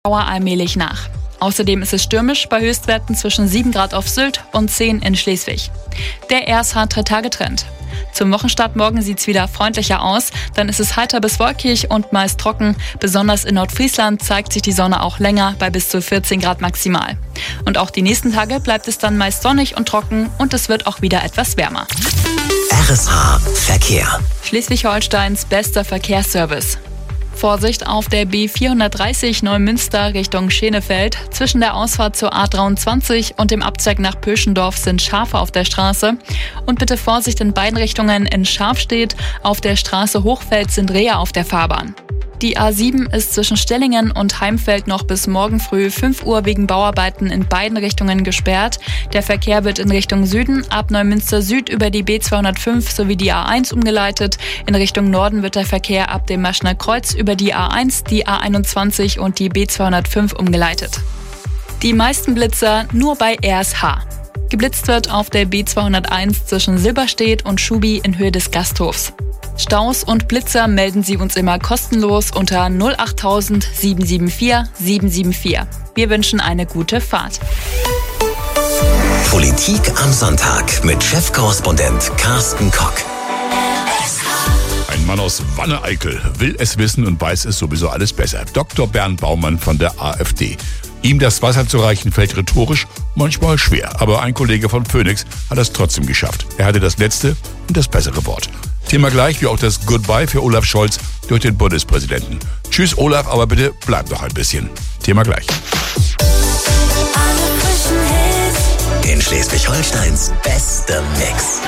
allmählich nach. Außerdem ist es stürmisch bei Höchstwerten zwischen 7 Grad auf Sylt und 10 in Schleswig. Der RSH 3-Tage-Trend. Zum Wochenstart morgen sieht's wieder freundlicher aus. Dann ist es heiter bis wolkig und meist trocken. Besonders in Nordfriesland zeigt sich die Sonne auch länger bei bis zu 14 Grad maximal. Und auch die nächsten Tage bleibt es dann meist sonnig und trocken und es wird auch wieder etwas wärmer. RSH Verkehr. Schleswig-Holsteins bester Verkehrsservice. Vorsicht auf der B430 Neumünster Richtung Schenefeld. Zwischen der Ausfahrt zur A23 und dem Abzweig nach Pöschendorf sind Schafe auf der Straße. Und bitte Vorsicht in beiden Richtungen in Scharfstedt. Auf der Straße Hochfeld sind Rehe auf der Fahrbahn. Die A7 ist zwischen Stellingen und Heimfeld noch bis morgen früh 5 Uhr wegen Bauarbeiten in beiden Richtungen gesperrt. Der Verkehr wird in Richtung Süden ab Neumünster Süd über die B205 sowie die A1 umgeleitet. In Richtung Norden wird der Verkehr ab dem Maschner Kreuz über die A1, die A21 und die B205 umgeleitet. Die meisten Blitzer nur bei RSH. Geblitzt wird auf der B201 zwischen Silberstedt und Schubi in Höhe des Gasthofs. Staus und Blitzer melden Sie uns immer kostenlos unter 08000 774 774. Wir wünschen eine gute Fahrt. Politik am Sonntag mit Chefkorrespondent Carsten Kock. Ein Mann aus Wanne-Eickel will es wissen und weiß es sowieso alles besser. Dr. Bernd Baumann von der AfD. Ihm das Wasser zu reichen fällt rhetorisch manchmal schwer. Aber ein Kollege von Phoenix hat es trotzdem geschafft. Er hatte das letzte und das bessere Wort. Thema gleich wie auch das Goodbye für Olaf Scholz durch den Bundespräsidenten. Tschüss Olaf, aber bitte bleib noch ein bisschen. Thema gleich. In Schleswig-Holsteins bester Mix.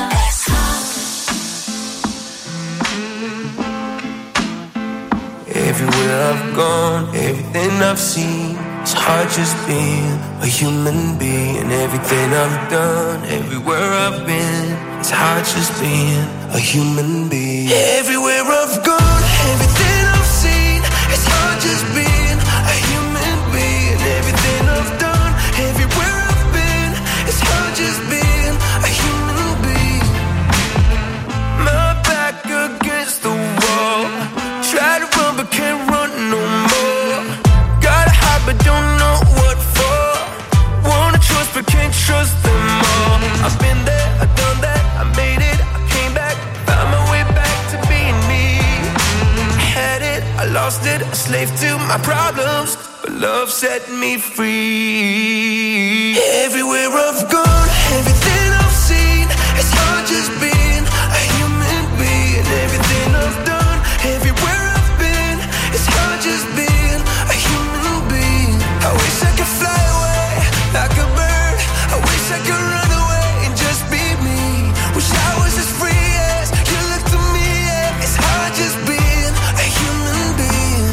Everywhere I've gone, everything I've seen, it's hard just being a human being. Everything I've done, everywhere I've been, it's hard just being a human being. Everywhere I've gone, everything I've seen, it's hard just being a human being. Everything I've done, everywhere I've been, it's hard just being a human being. My back against the wall, try to run but can't run no more. Gotta hide but don't know what for. Wanna trust but can't trust them all. I've been there, I've done that, I made it, I came back, found my way back to being me. I had it, I lost it, a slave to my problems, but love set me free. Everywhere I've gone, everything I've seen, it's hard just being a human being. Everything I've done, everywhere I've been, it's hard just being a human being. I wish I could fly away like a bird. I wish I could run away and just be me. Wish I was as free as you look to me. Yeah. It's hard just being a human being.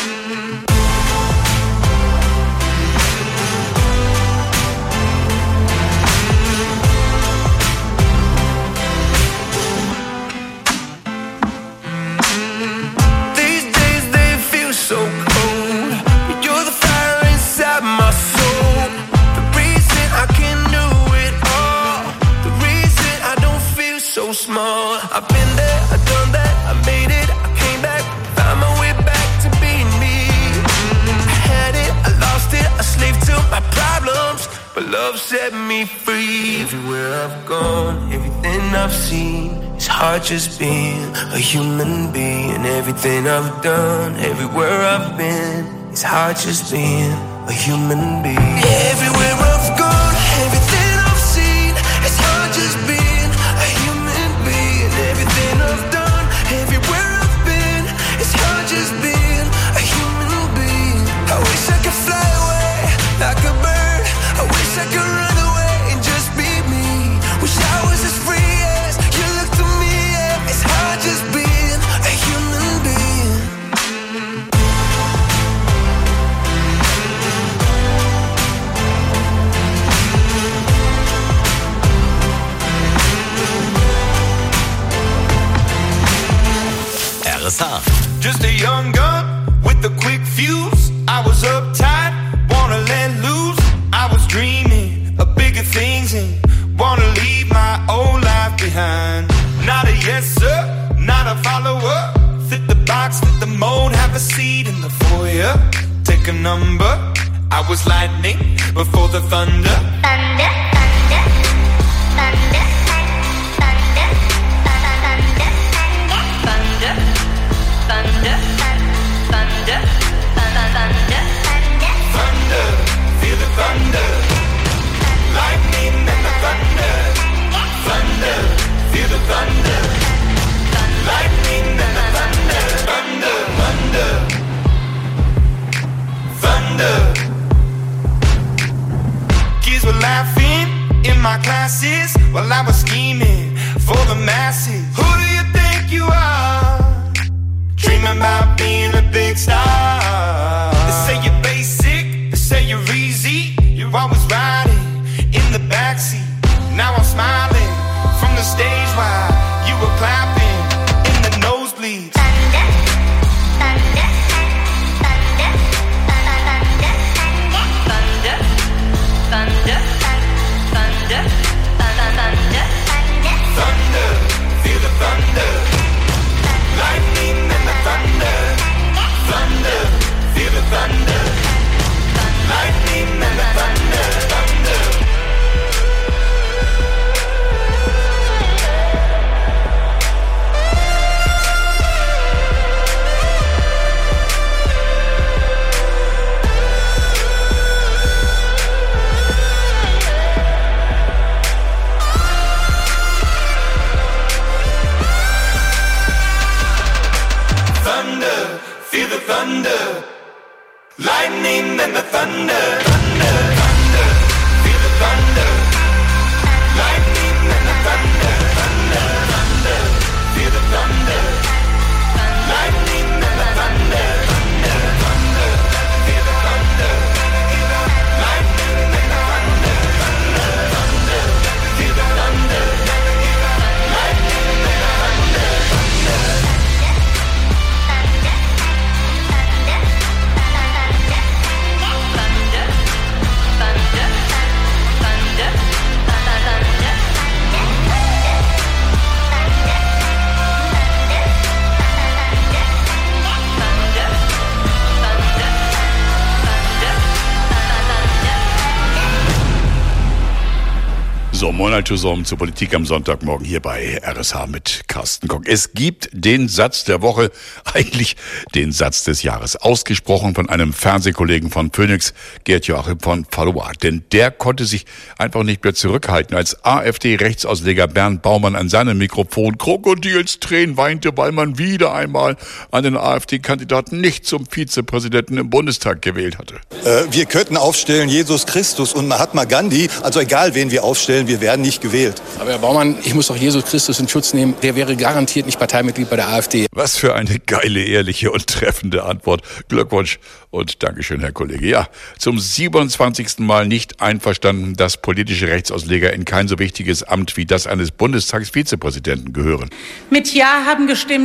These days they feel so cold, but you're the fire inside my soul. The reason I can do it all, the reason I don't feel so small. I've been there, I've done that, I made it, I came back, found my way back to being me. I had it, I lost it, a slave to my problems, but love set me free. Everywhere I've gone, everything I've seen, it's hard just being a human being. Everything I've done, everywhere I've been, it's hard just being a human being. Everywhere I've gone, everything I've seen, it's hard just being a human being. Everything I've done, everywhere I've been, it's hard just being a human being. I wish I could fly away like a bird. I wish I could run away and just be me. Wish I was as free as you look to me. Yeah. It's hard just being a human being. RSH. Just a young gun with a quick fuse. I was uptight, wanna let loose. I was dreaming of bigger things and wanna leave my old life behind. Not a yes sir, not a follower. Fit the box, fit the mold, have a seat in the foyer. Take a number. I was lightning before the thunder. Thunder, thunder, thunder, thunder, thunder, thunder, thunder, thunder, thunder, thunder, feel the thunder. Lightning and the thunder. Thunder, feel the thunder. Lightning and the thunder. Thunder, thunder, thunder. Kids were laughing in my classes while I was scheming for the masses. Who do you think you are? Dreaming about being a big star. They say you're basic, they say you're easy. You're always riding in the backseat. Now I'm smiling from the stage while you were clapping in the nosebleeds. thunder, thunder, thunder, thunder, thunder, thunder, thunder, thunder, Thunder, feel the thunder. Lightning and the thunder. Thunder, feel the thunder. Lightning and the thunder. Thunder. Thunder, feel the thunder. Lightning and the thunder. Thunder, thunder, feel the thunder. Lightning and the thunder. Thunder, thunder, feel the thunder. Lightning and the thunder. Thunder, thunder, feel the thunder. Lightning and the thunder. Thunder, thunder, feel the thunder. Lightning and the thunder. So, Moin zusammen zur Politik am Sonntagmorgen hier bei RSH mit Carsten Koch. Es gibt den Satz der Woche, eigentlich den Satz des Jahres, ausgesprochen von einem Fernsehkollegen von Phoenix, Gerd-Joachim von Valois. Denn der konnte sich einfach nicht mehr zurückhalten, als AfD-Rechtsausleger Bernd Baumann an seinem Mikrofon Krokodilstränen weinte, weil man wieder einmal einen AfD-Kandidaten nicht zum Vizepräsidenten im Bundestag gewählt hatte. Wir könnten aufstellen Jesus Christus und Mahatma Gandhi, also egal wen wir aufstellen, wir werden nicht gewählt. Aber Herr Baumann, ich muss doch Jesus Christus in Schutz nehmen. Der wäre garantiert nicht Parteimitglied bei der AfD. Was für eine geile, ehrliche und treffende Antwort. Glückwunsch und Dankeschön, Herr Kollege. Ja, zum 27. Mal nicht einverstanden, dass politische Rechtsausleger in kein so wichtiges Amt wie das eines Bundestagsvizepräsidenten gehören. Mit Ja haben gestimmt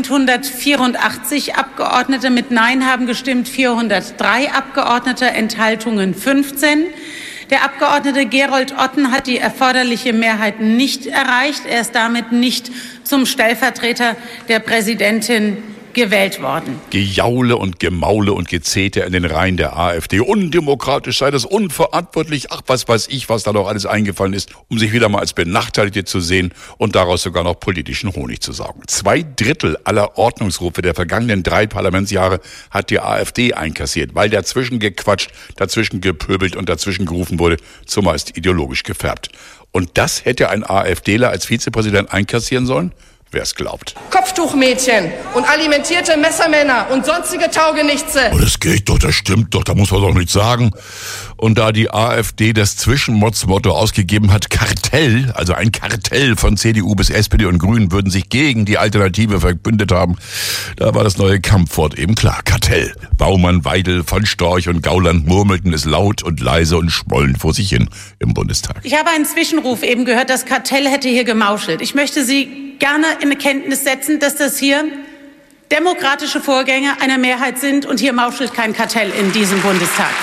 184 Abgeordnete, mit Nein haben gestimmt 403 Abgeordnete, Enthaltungen 15. Der Abgeordnete Gerold Otten hat die erforderliche Mehrheit nicht erreicht. Er ist damit nicht zum Stellvertreter der Präsidentin gewählt worden. Gejaule und Gemaule und Gezeter in den Reihen der AfD. Undemokratisch sei das, unverantwortlich. Ach, was weiß ich, was da noch alles eingefallen ist, um sich wieder mal als Benachteiligte zu sehen und daraus sogar noch politischen Honig zu saugen. 2/3 aller Ordnungsrufe der vergangenen 3 Parlamentsjahre hat die AfD einkassiert, weil dazwischen gequatscht, dazwischen gepöbelt und dazwischen gerufen wurde, zumeist ideologisch gefärbt. Und das hätte ein AfDler als Vizepräsident einkassieren sollen? Wer es glaubt. Kopftuchmädchen und alimentierte Messermänner und sonstige Taugenichtse. Oh, das geht doch, das stimmt doch, da muss man doch nichts sagen. Und da die AfD das Zwischenmotzmotto ausgegeben hat, Kartell, also ein Kartell von CDU bis SPD und Grünen würden sich gegen die Alternative verbündet haben, da war das neue Kampfwort eben klar, Kartell. Baumann, Weidel, von Storch und Gauland murmelten es laut und leise und schmollen vor sich hin im Bundestag. Ich habe einen Zwischenruf eben gehört, das Kartell hätte hier gemauschelt. Ich möchte Sie gerne in Kenntnis setzen, dass das hier demokratische Vorgänge einer Mehrheit sind und hier mauschelt kein Kartell in diesem Bundestag.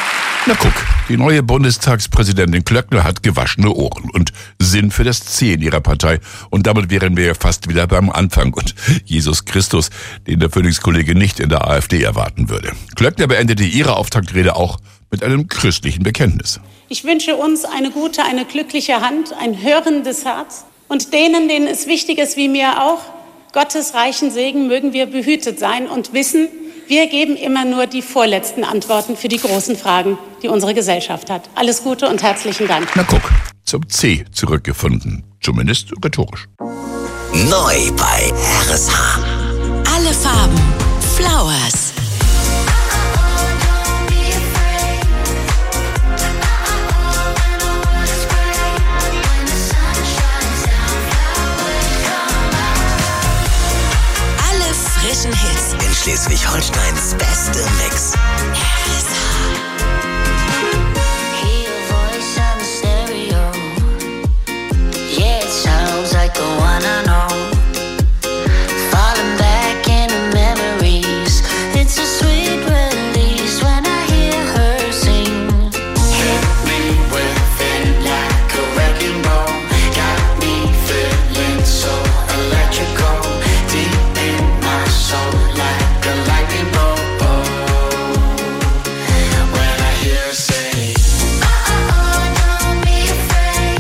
Na guck, die neue Bundestagspräsidentin Klöckner hat gewaschene Ohren und Sinn für das C in ihrer Partei. Und damit wären wir ja fast wieder beim Anfang und Jesus Christus, den der Phoenix-Kollege nicht in der AfD erwarten würde. Klöckner beendete ihre Auftaktrede auch mit einem christlichen Bekenntnis. Ich wünsche uns eine gute, eine glückliche Hand, ein hörendes Herz. Und denen es wichtig ist, wie mir auch, Gottes reichen Segen mögen wir behütet sein und wissen, wir geben immer nur die vorletzten Antworten für die großen Fragen, die unsere Gesellschaft hat. Alles Gute und herzlichen Dank. Na guck, zum C zurückgefunden. Zumindest rhetorisch. Neu bei RSH. Alle Farben. Flowers. Frischen Hits in Schleswig-Holsteins beste Mix. Hear a voice on the stereo. Yeah, it sounds like the one I know. Falling back into memories. It's a sweet release when I hear her sing. Hit me with it like a wrecking ball. Got me feeling so electrical. Deep in my soul like a lightning bolt. When I hear her say, don't be afraid.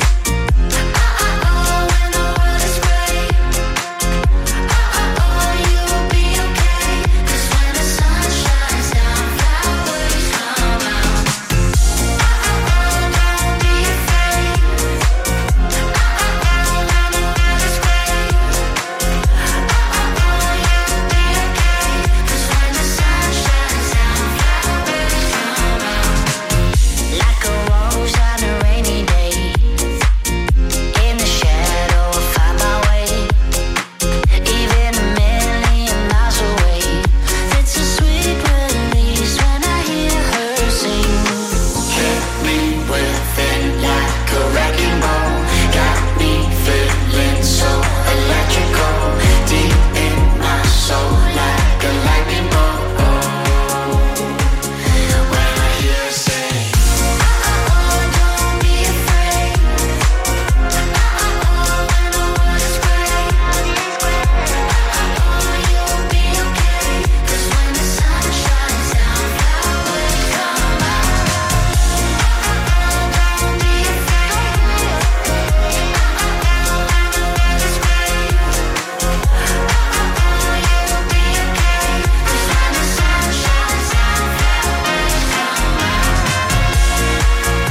When the world is great. You'll be okay. 'Cause when the sun shines down, flowers come out. Don't be afraid. When the world is great. You'll be okay. 'Cause when the sun shines down, flowers come out. Like a rose on a rainy day. In the shadow, I find my way. Even a million miles away. It's a sweet release when I hear her sing. Hit me with it like a wrecking ball. Got me feeling so electrical. Deep in my soul like a lightning bolt. When I hear her say, don't be afraid. When the world is great. You'll be okay. 'Cause when the sun shines down, flowers come out. Don't be afraid. When the world is great. You'll be okay. 'Cause when the sun shines down, flowers come out.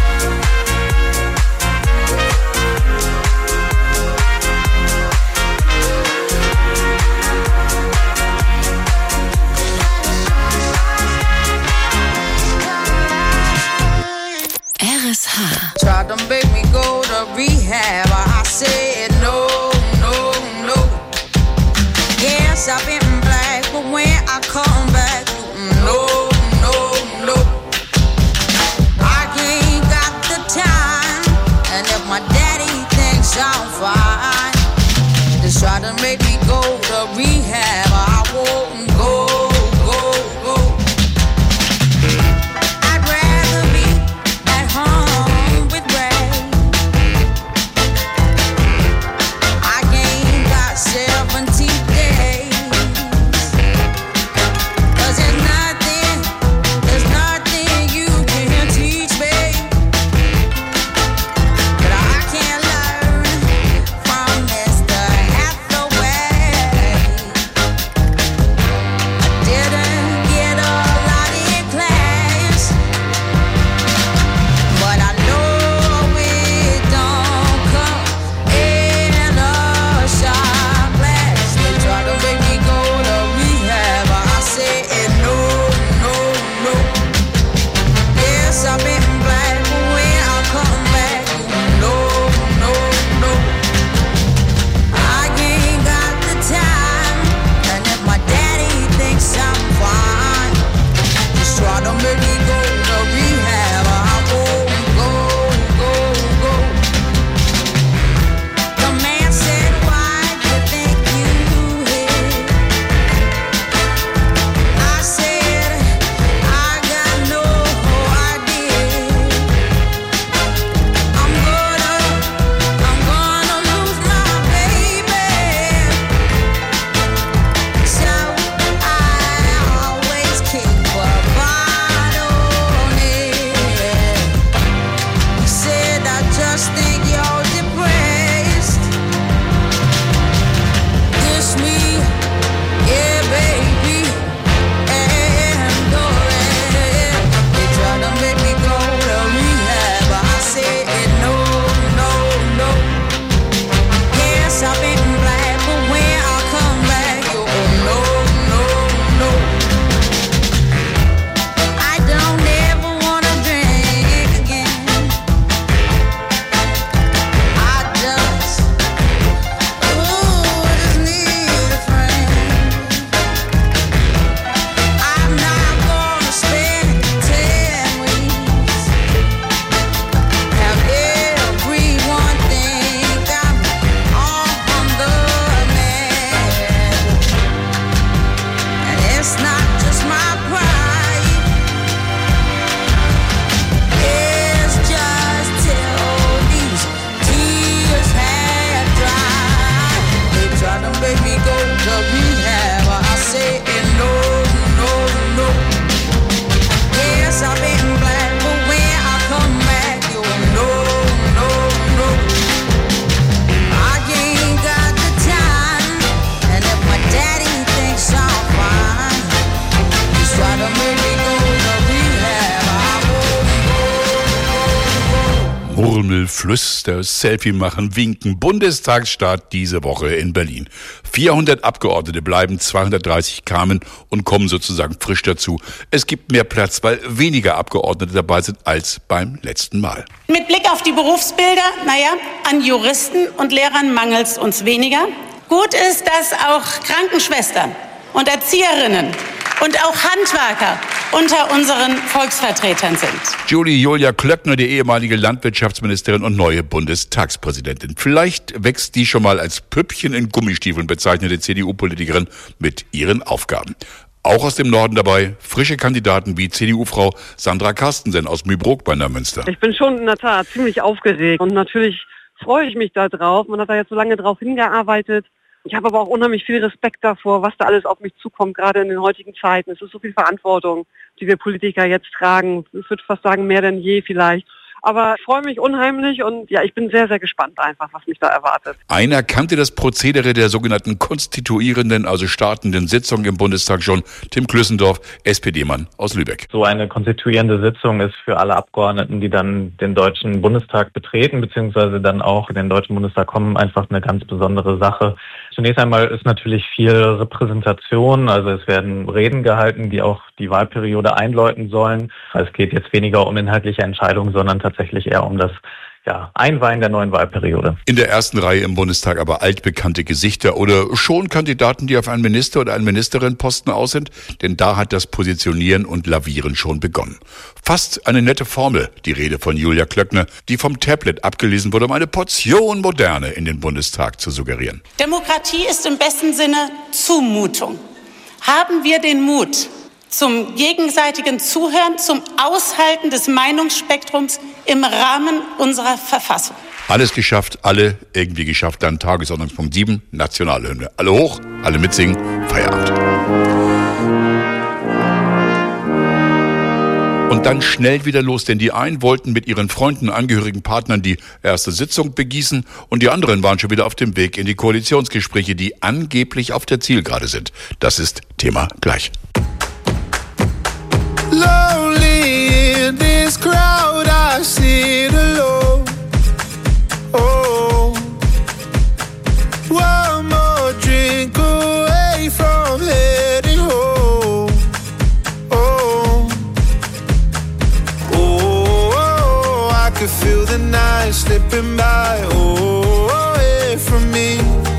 RSH. Tried to make me go to rehab. I said no, no, no. Yes, I've been black, but when I come back, no, no, no. I ain't got the time, and if my daddy thinks I'm fine, just try to make me go to rehab. I won't go, go, go. I'd rather be at home with Ray. Murmel, Flüster, Selfie machen, winken. Bundestagsstart diese Woche in Berlin. 400 Abgeordnete bleiben, 230 kamen und kommen sozusagen frisch dazu. Es gibt mehr Platz, weil weniger Abgeordnete dabei sind als beim letzten Mal. Mit Blick auf die Berufsbilder, an Juristen und Lehrern mangelt es uns weniger. Gut ist, dass auch Krankenschwestern und Erzieherinnen und auch Handwerker unter unseren Volksvertretern sind. Julia Klöckner, die ehemalige Landwirtschaftsministerin und neue Bundestagspräsidentin. Vielleicht wächst die schon mal als Püppchen in Gummistiefeln bezeichnete CDU-Politikerin mit ihren Aufgaben. Auch aus dem Norden dabei frische Kandidaten wie CDU-Frau Sandra Carstensen aus Mühbrook bei Neumünster. Ich bin schon in der Tat ziemlich aufgeregt und natürlich freue ich mich da drauf. Man hat da jetzt so lange drauf hingearbeitet. Ich habe aber auch unheimlich viel Respekt davor, was da alles auf mich zukommt, gerade in den heutigen Zeiten. Es ist so viel Verantwortung, die wir Politiker jetzt tragen. Ich würde fast sagen, mehr denn je vielleicht. Aber ich freue mich unheimlich und ja, ich bin sehr, sehr gespannt einfach, was mich da erwartet. Einer kannte das Prozedere der sogenannten konstituierenden, also startenden Sitzung im Bundestag schon. Tim Klüssendorf, SPD-Mann aus Lübeck. So eine konstituierende Sitzung ist für alle Abgeordneten, die dann den Deutschen Bundestag betreten, beziehungsweise dann auch in den Deutschen Bundestag kommen, einfach eine ganz besondere Sache. Zunächst einmal ist natürlich viel Repräsentation, also es werden Reden gehalten, die auch die Wahlperiode einläuten sollen. Es geht jetzt weniger um inhaltliche Entscheidungen, sondern tatsächlich eher um das Einweihen der neuen Wahlperiode. In der ersten Reihe im Bundestag aber altbekannte Gesichter oder schon Kandidaten, die auf einen Minister- oder einen Ministerinnenposten aus sind, denn da hat das Positionieren und Lavieren schon begonnen. Fast eine nette Formel, die Rede von Julia Klöckner, die vom Tablet abgelesen wurde, um eine Portion Moderne in den Bundestag zu suggerieren. Demokratie ist im besten Sinne Zumutung. Haben wir den Mut zum gegenseitigen Zuhören, zum Aushalten des Meinungsspektrums im Rahmen unserer Verfassung. Alles geschafft, alle irgendwie geschafft. Dann Tagesordnungspunkt 7, Nationalhymne. Alle hoch, alle mitsingen, Feierabend. Und dann schnell wieder los, denn die einen wollten mit ihren Freunden, Angehörigen, Partnern die erste Sitzung begießen und die anderen waren schon wieder auf dem Weg in die Koalitionsgespräche, die angeblich auf der Zielgerade sind. Das ist Thema gleich. Lonely in this crowd, I sit alone. Oh, one more drink away from heading home. Oh, oh, I could feel the night slipping by. Oh, away from me.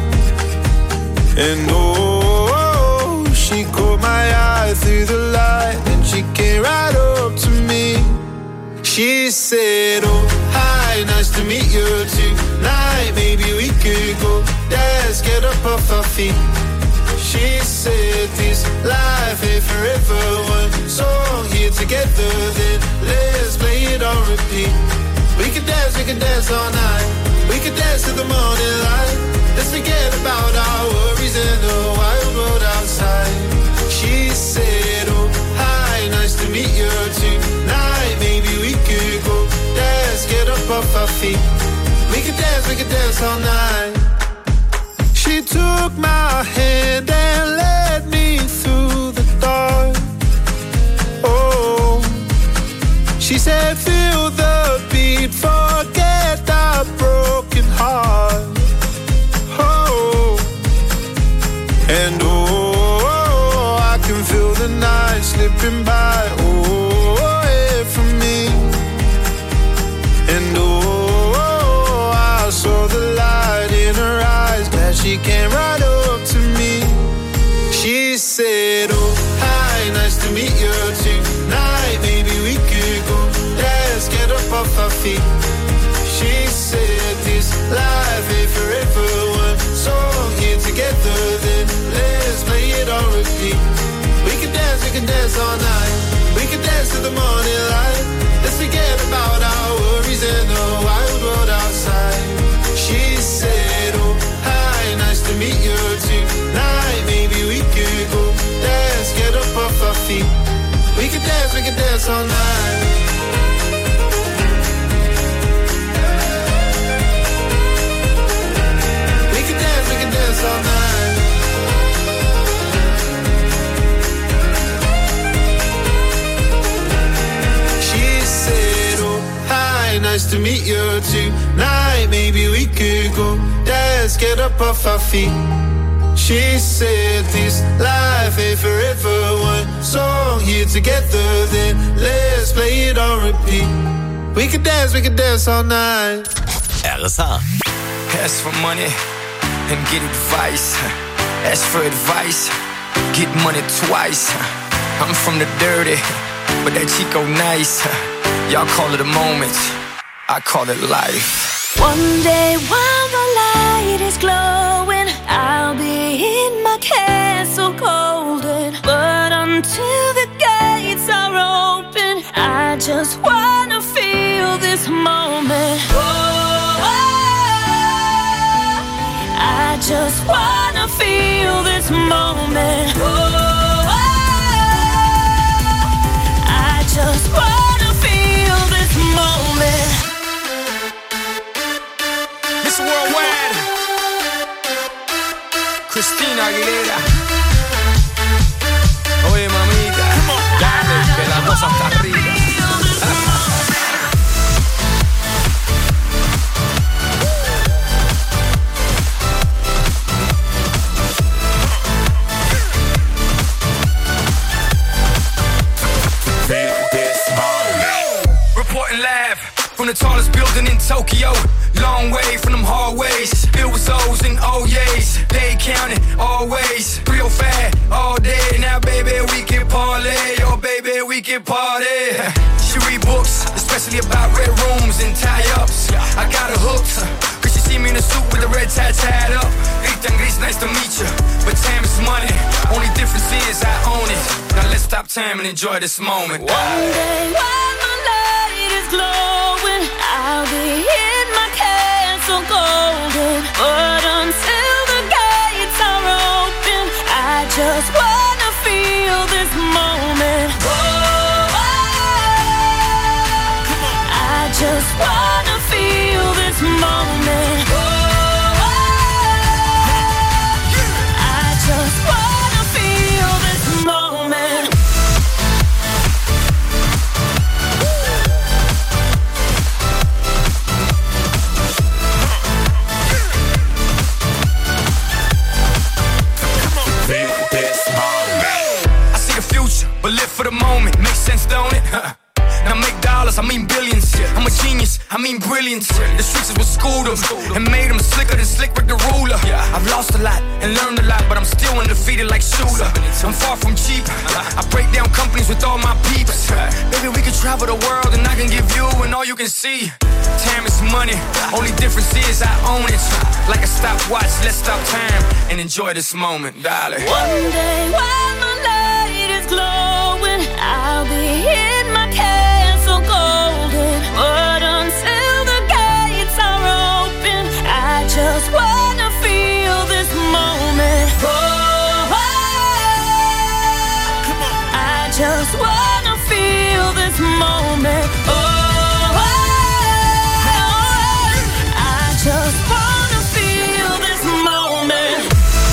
And oh, she caught my eye through the light. She came right up to me. She said, oh, hi, nice to meet you tonight. Maybe we could go dance, get up off our feet. She said, this life ain't forever. One song here together, then let's play it on repeat. We could dance all night. We could dance till the morning light. Let's forget about our worries and the wild world outside. She said, oh, hi, nice to meet you tonight. Maybe we could go dance, get up off our feet. We could dance all night. She took my hand and led me through the dark. Oh, she said, feel the beat, forget that broken heart. Oh, and oh, I can feel the night slipping by, oh, away from me. And oh, I saw the light in her eyes, glad she came right up to me. She said, oh, hi, nice to meet you tonight. Maybe we could go dance, get up off our feet. She said, this life ain't forever. One song here together, then let's play it on repeat. We can dance all night. We can dance till the morning light. Let's forget about our worries and the wild world outside. She said, oh, hi, nice to meet you tonight. Maybe we could go dance, get up off our feet. We can dance all night. We can dance all night. She said, oh, hi, nice to meet you tonight. Maybe we could go dance, get up off our feet. She said this life ain't forever. One song here together, then let's play it on repeat. We could dance all night. RSH. Ask for money and get advice. Ask for advice, get money twice. I'm from the dirty, but that Chico nice. Y'all call it a moment, I call it life. One day while the light is glowing, I'll be in my castle golden. But until the gates are open, I just wanna feel this moment. I just wanna feel this moment. I just wanna feel this moment. Miss Worldwide, Christina Aguilera. Oye mamita, dale que la cosa está arriba. Reporting live from the tallest building in Tokyo. Long way from them hallways, filled with O's and O's. They counting always, 305 all day. Now baby we can parlay, oh baby we can party. She read books, especially about red rooms and tie-ups. I got her hooked, cause she see me in a suit with the red tie tied up. Ethan Gris, nice to meet you, but time is money. Only difference is I own it. Now let's stop time and enjoy this moment. One day while my light is glowing, I'll be in my castle golden. But until the gates are open, I just wanna feel this moment. I just wanna feel this moment. I just wanna feel this moment. I see the future, but live for the moment. Makes sense, don't it? Now make dollars, I mean billions. I'm a genius, I mean brilliance. The streets is what schooled them and made them slicker than Slick Rick the ruler. I've lost a lot and learned a lot, but I'm still undefeated like Shooter. I'm far from cheap, I break down companies with all my peeps. Baby, we can travel the world and I can give you and all you can see. Time is money, only difference is I own it. Like a stopwatch, let's stop time and enjoy this moment, darling. One day while my light is glowing, I'll be in my castle golden. But until the gates are open, I just wanna feel this moment. I just wanna feel this moment. I just wanna feel this moment.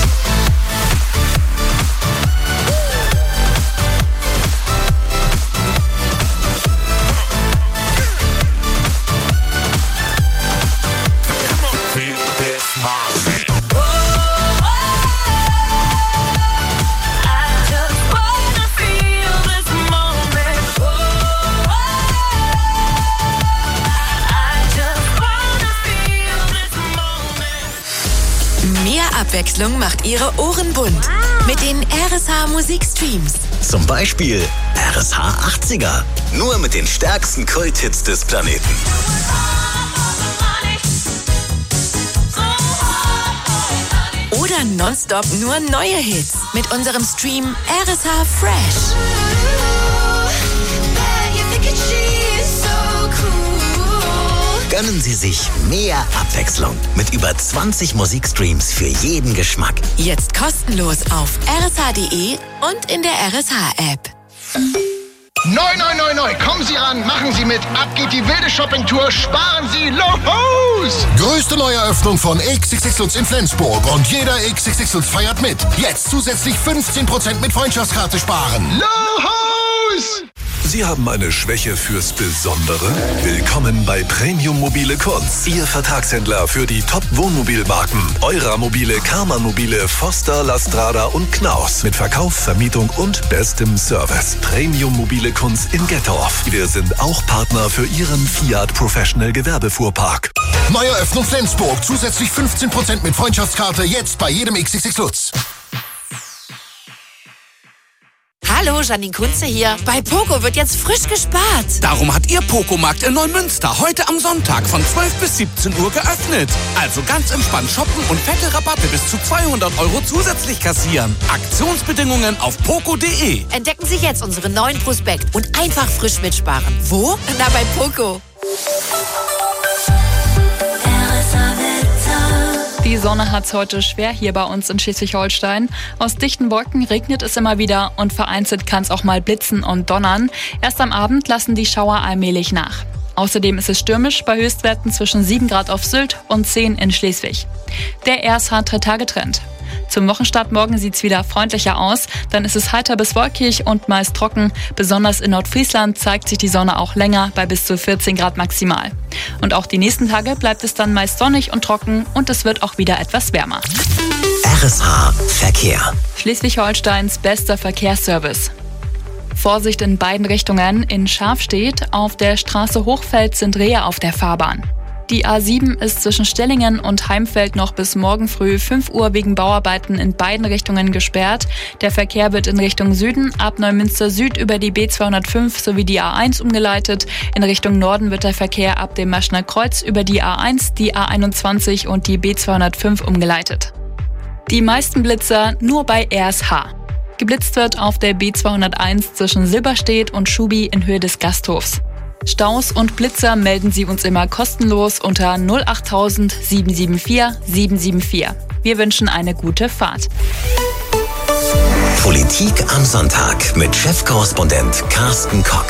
Mehr Abwechslung macht Ihre Ohren bunt. Mit den RSH Musikstreams. Zum Beispiel RSH 80er. Nur mit den stärksten Kulthits des Planeten. Oder nonstop nur neue Hits. Mit unserem Stream RSH Fresh. Gönnen Sie sich mehr Abwechslung mit über 20 Musikstreams für jeden Geschmack. Jetzt kostenlos auf rsh.de und in der RSH-App. Neu. Kommen Sie ran, machen Sie mit. Ab geht die wilde Shoppingtour. Sparen Sie los! Größte Neueröffnung von XXXLutz in Flensburg. Und jeder XXXLutz feiert mit. Jetzt zusätzlich 15% mit Freundschaftskarte sparen. Los! Sie haben eine Schwäche fürs Besondere? Willkommen bei Premium Mobile Kunz, Ihr Vertragshändler für die Top-Wohnmobilmarken Eura Mobile, Karmann Mobile, Foster, Lastrada und Knaus. Mit Verkauf, Vermietung und bestem Service. Premium Mobile Kunz in Gettorf. Wir sind auch Partner für Ihren Fiat Professional Gewerbefuhrpark. Neueröffnung Flensburg. Zusätzlich 15% mit Freundschaftskarte jetzt bei jedem XXX Lutz. Hallo, Janine Kunze hier. Bei Poco wird jetzt frisch gespart. Darum hat Ihr Poco-Markt in Neumünster heute am Sonntag von 12 bis 17 Uhr geöffnet. Also ganz entspannt shoppen und fette Rabatte bis zu 200 € zusätzlich kassieren. Aktionsbedingungen auf poco.de. Entdecken Sie jetzt unseren neuen Prospekt und einfach frisch mitsparen. Wo? Na, bei Poco. Die Sonne hat's heute schwer hier bei uns in Schleswig-Holstein. Aus dichten Wolken regnet es immer wieder und vereinzelt kann es auch mal blitzen und donnern. Erst am Abend lassen die Schauer allmählich nach. Außerdem ist es stürmisch bei Höchstwerten zwischen 7 Grad auf Sylt und 10 in Schleswig. Der RSH tritt Tagetrend. Zum Wochenstart morgen sieht's wieder freundlicher aus. Dann ist es heiter bis wolkig und meist trocken. Besonders in Nordfriesland zeigt sich die Sonne auch länger bei bis zu 14 Grad maximal. Und auch die nächsten Tage bleibt es dann meist sonnig und trocken und es wird auch wieder etwas wärmer. RSH Verkehr. Schleswig-Holsteins bester Verkehrsservice. Vorsicht in beiden Richtungen. In Schafstedt auf der Straße Hochfeld sind Rehe auf der Fahrbahn. Die A7 ist zwischen Stellingen und Heimfeld noch bis morgen früh 5 Uhr wegen Bauarbeiten in beiden Richtungen gesperrt. Der Verkehr wird in Richtung Süden ab Neumünster Süd über die B205 sowie die A1 umgeleitet. In Richtung Norden wird der Verkehr ab dem Maschner Kreuz über die A1, die A21 und die B205 umgeleitet. Die meisten Blitzer nur bei RSH. Geblitzt wird auf der B201 zwischen Silberstedt und Schubi in Höhe des Gasthofs. Staus und Blitzer melden Sie uns immer kostenlos unter 08000 774 774. Wir wünschen eine gute Fahrt. Politik am Sonntag mit Chefkorrespondent Carsten Kock.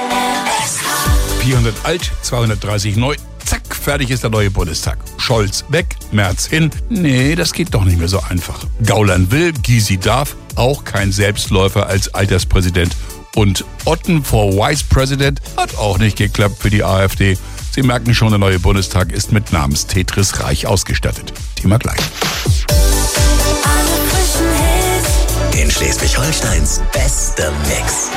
400 alt, 230 neu. Zack, fertig ist der neue Bundestag. Scholz weg, Merz hin. Nee, das geht doch nicht mehr so einfach. Gauland will, Gysi darf. Auch kein Selbstläufer als Alterspräsident. Und Otten for Vice President hat auch nicht geklappt für die AfD. Sie merken schon, der neue Bundestag ist mit Namens-Tetris reich ausgestattet. Thema gleich. In Schleswig-Holsteins bester Mix.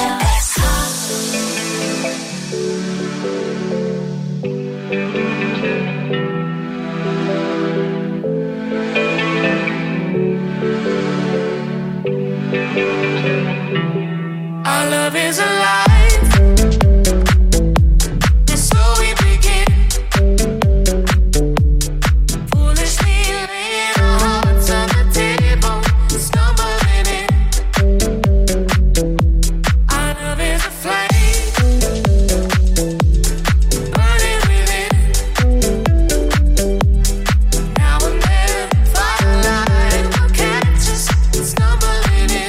Our love is alive. And so we begin. Foolishly laying our hearts on the table, stumbling in. Our love is a flame, burning within. Now and then, firelight will catch us stumbling in.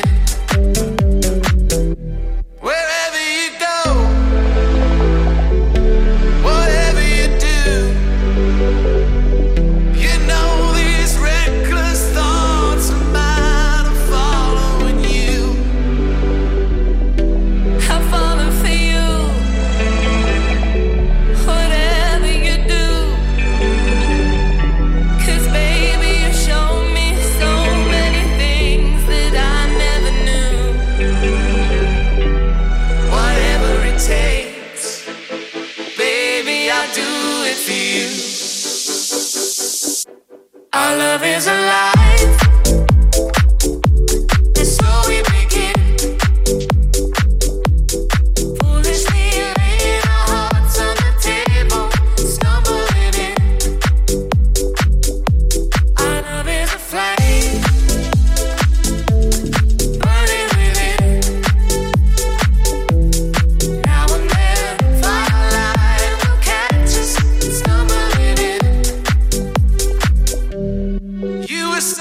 Wherever you go, whatever you do, you know these reckless thoughts of mine are following you. I'm falling for you, whatever you do. 'Cause baby, you show me so many things that I never knew. Whatever it takes, baby, I'll do it for you. Our love is alive, and so we begin. Foolishly laying our hearts on the table, stumbling in. Our love is a flame, burning within. Now and then, firelight will catch us stumbling in. You were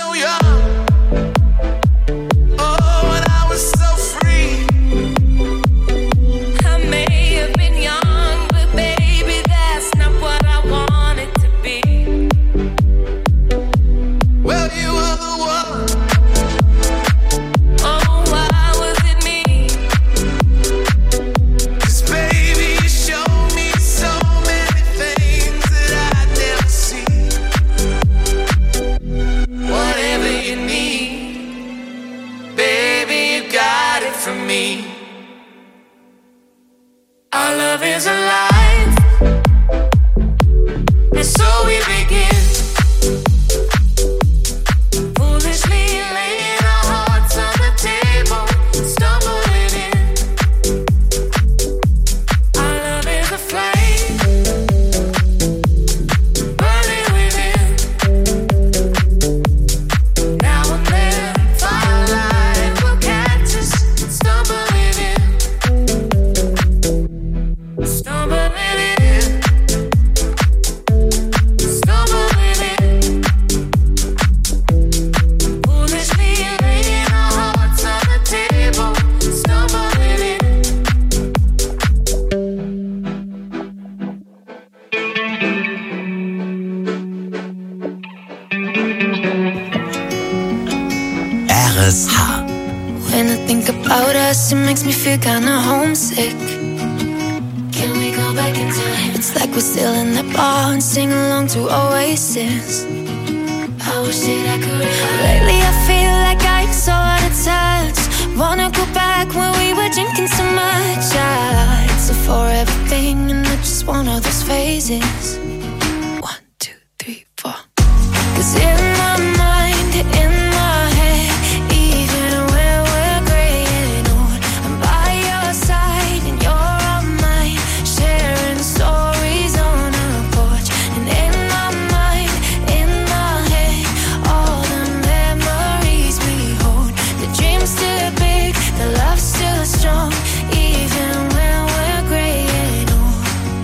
RSH. When I think about us, it makes me feel kinda homesick. Can we go back in time? It's like we're still in the bar and sing along to Oasis. I wish that I could. Lately I feel like I'm so out of touch. Wanna go back when we were drinking so much. It's a forever thing and I just want all those phases. 1, 2, 3, 4. 'Cause in my mind, in my head, even when we're graying old, I'm by your side and you're on mine, sharing stories on a porch. And in my mind, in my head, all the memories we hold. The dream's still big, the love's still strong, even when we're graying old.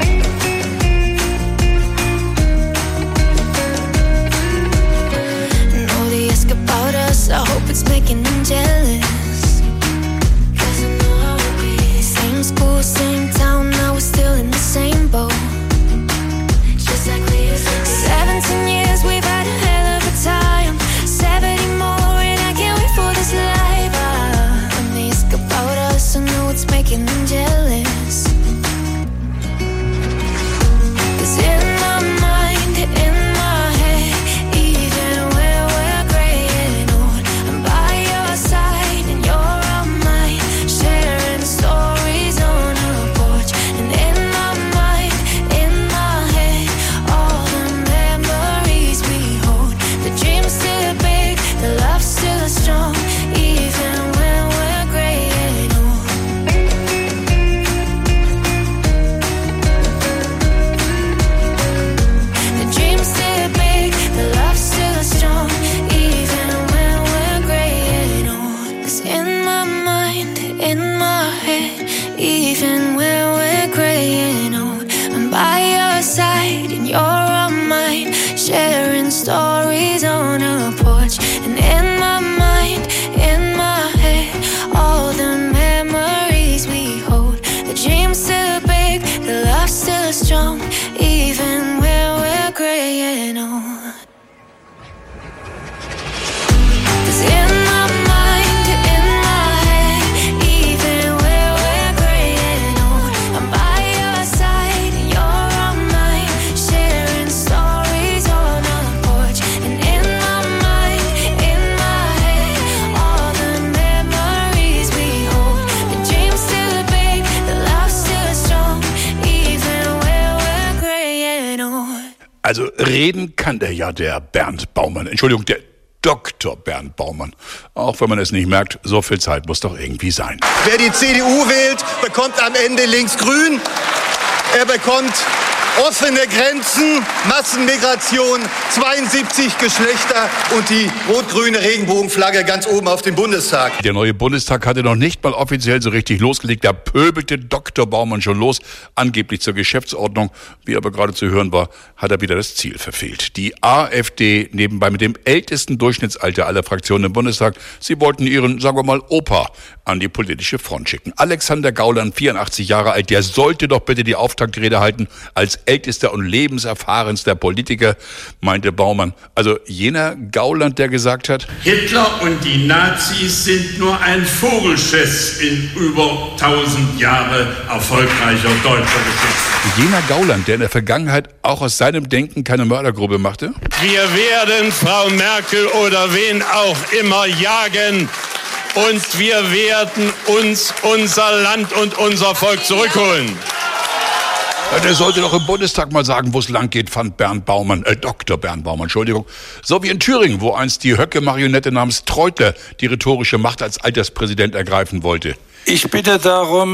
And all they ask about us, I hope it's making them jealous. 'Cause I know how it be. Same school, same town, now we're still in the same boat. Just like we used to be. 17 years, we've had a hell of a time. 70 more, and I can't wait for this life. And they ask about us, I know it's making them jealous. 'Cause in my mind, in my head, even when we're graying old, I'm by your side and you're on mine, sharing stories on a porch. And in my mind, in my head, all the memories we hold. The dream's still big, the love's still strong, even when we're graying old. The dream's still big, the love's still strong, even when we're graying old. 'Cause in my mind, in my head, even when we're graying old, I'm by your side and you're on mine, sharing stories on a porch. And in my mind, in my head, all the memories we hold. The dream's still big, the love's still strong, even when we're graying old. 'Cause in my mind, in my head, even when we're graying old, I'm by your side and you're on mine, sharing stories on a porch. And in my mind, in my head, all the memories we hold. The dream's still big, the love's still strong, even when we're graying old. Also reden kann der Bernd Baumann. Entschuldigung, der Dr. Bernd Baumann. Auch wenn man es nicht merkt, so viel Zeit muss doch irgendwie sein. Wer die CDU wählt, bekommt am Ende linksgrün. Er bekommt offene Grenzen, Massenmigration, 72 Geschlechter und die rot-grüne Regenbogenflagge ganz oben auf dem Bundestag. Der neue Bundestag hatte noch nicht mal offiziell so richtig losgelegt. Da pöbelte Dr. Baumann schon los, angeblich zur Geschäftsordnung. Wie aber gerade zu hören war, hat er wieder das Ziel verfehlt. Die AfD nebenbei mit dem ältesten Durchschnittsalter aller Fraktionen im Bundestag. Sie wollten ihren, sagen wir mal, Opa an die politische Front schicken. Alexander Gauland, 84 Jahre alt, der sollte doch bitte die Auftaktrede halten als ältester und lebenserfahrenster Politiker, meinte Baumann. Also jener Gauland, der gesagt hat: Hitler und die Nazis sind nur ein Vogelschiss in über 1000 Jahre erfolgreicher deutscher Geschichte. Jener Gauland, der in der Vergangenheit auch aus seinem Denken keine Mördergrube machte? Wir werden Frau Merkel oder wen auch immer jagen und wir werden uns unser Land und unser Volk zurückholen. Ja, der sollte doch im Bundestag mal sagen, wo es lang geht, fand Bernd Baumann, Dr. Bernd Baumann, Entschuldigung. So wie in Thüringen, wo einst die Höcke-Marionette namens Treutler die rhetorische Macht als Alterspräsident ergreifen wollte. Ich bitte darum,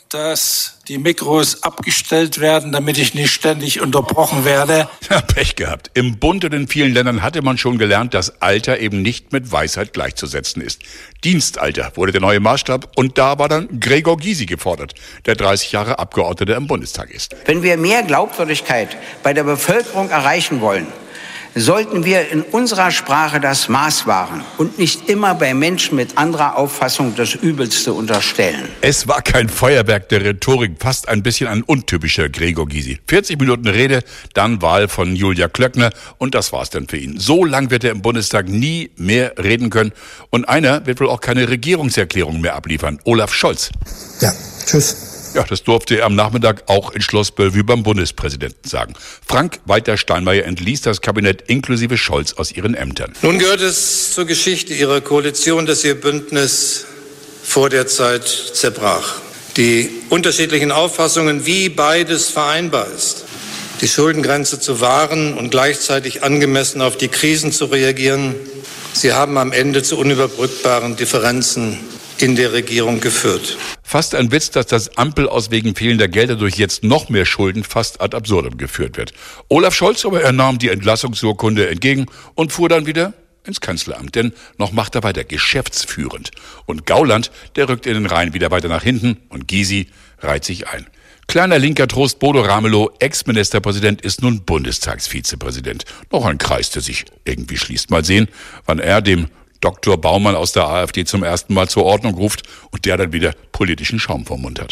dass die Mikros abgestellt werden, damit ich nicht ständig unterbrochen werde. Ja, Pech gehabt. Im Bund und in vielen Ländern hatte man schon gelernt, dass Alter eben nicht mit Weisheit gleichzusetzen ist. Dienstalter wurde der neue Maßstab und da war dann Gregor Gysi gefordert, der 30 Jahre Abgeordneter im Bundestag ist. Wenn wir mehr Glaubwürdigkeit bei der Bevölkerung erreichen wollen, sollten wir in unserer Sprache das Maß wahren und nicht immer bei Menschen mit anderer Auffassung das Übelste unterstellen. Es war kein Feuerwerk der Rhetorik, fast ein bisschen ein untypischer Gregor Gysi. 40 Minuten Rede, dann Wahl von Julia Klöckner und das war's dann für ihn. So lang wird er im Bundestag nie mehr reden können und einer wird wohl auch keine Regierungserklärung mehr abliefern, Olaf Scholz. Ja, tschüss. Ja, das durfte er am Nachmittag auch in Schloss Bellevue beim Bundespräsidenten sagen. Frank-Walter Steinmeier entließ das Kabinett inklusive Scholz aus ihren Ämtern. Nun gehört es zur Geschichte Ihrer Koalition, dass Ihr Bündnis vor der Zeit zerbrach. Die unterschiedlichen Auffassungen, wie beides vereinbar ist, die Schuldengrenze zu wahren und gleichzeitig angemessen auf die Krisen zu reagieren, sie haben am Ende zu unüberbrückbaren Differenzen in der Regierung geführt. Fast ein Witz, dass das Ampel aus wegen fehlender Gelder durch jetzt noch mehr Schulden fast ad absurdum geführt wird. Olaf Scholz aber nahm die Entlassungsurkunde entgegen und fuhr dann wieder ins Kanzleramt, denn noch macht er weiter geschäftsführend. Und Gauland, der rückt in den Reihen wieder weiter nach hinten und Gysi reiht sich ein. Kleiner linker Trost, Bodo Ramelow, Ex-Ministerpräsident, ist nun Bundestagsvizepräsident. Noch ein Kreis, der sich irgendwie schließt. Mal sehen, wann er dem Dr. Baumann aus der AfD zum ersten Mal zur Ordnung ruft und der dann wieder politischen Schaum vom Mund hat.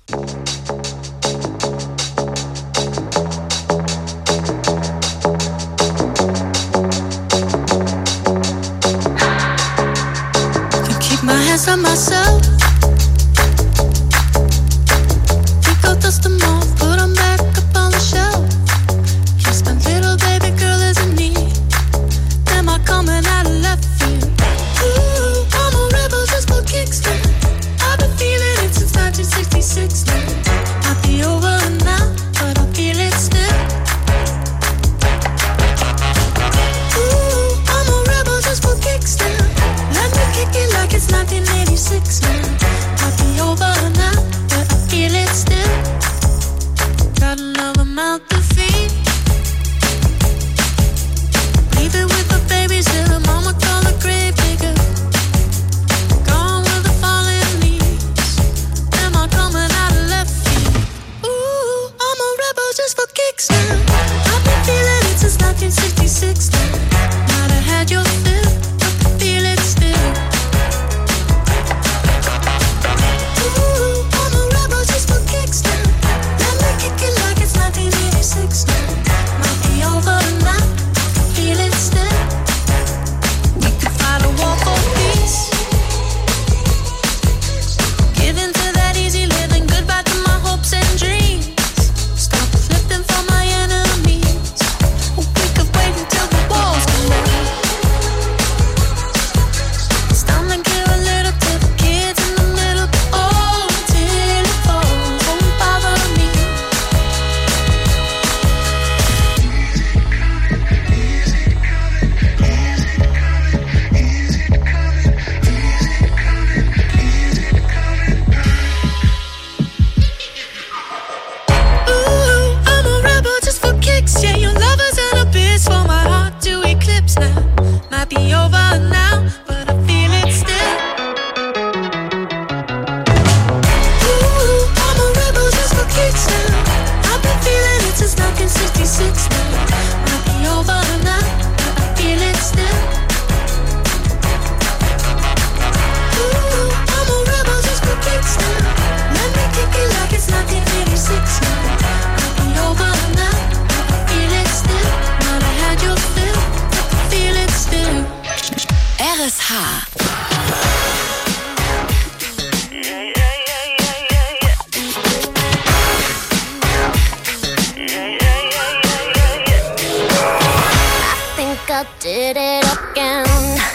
did it again.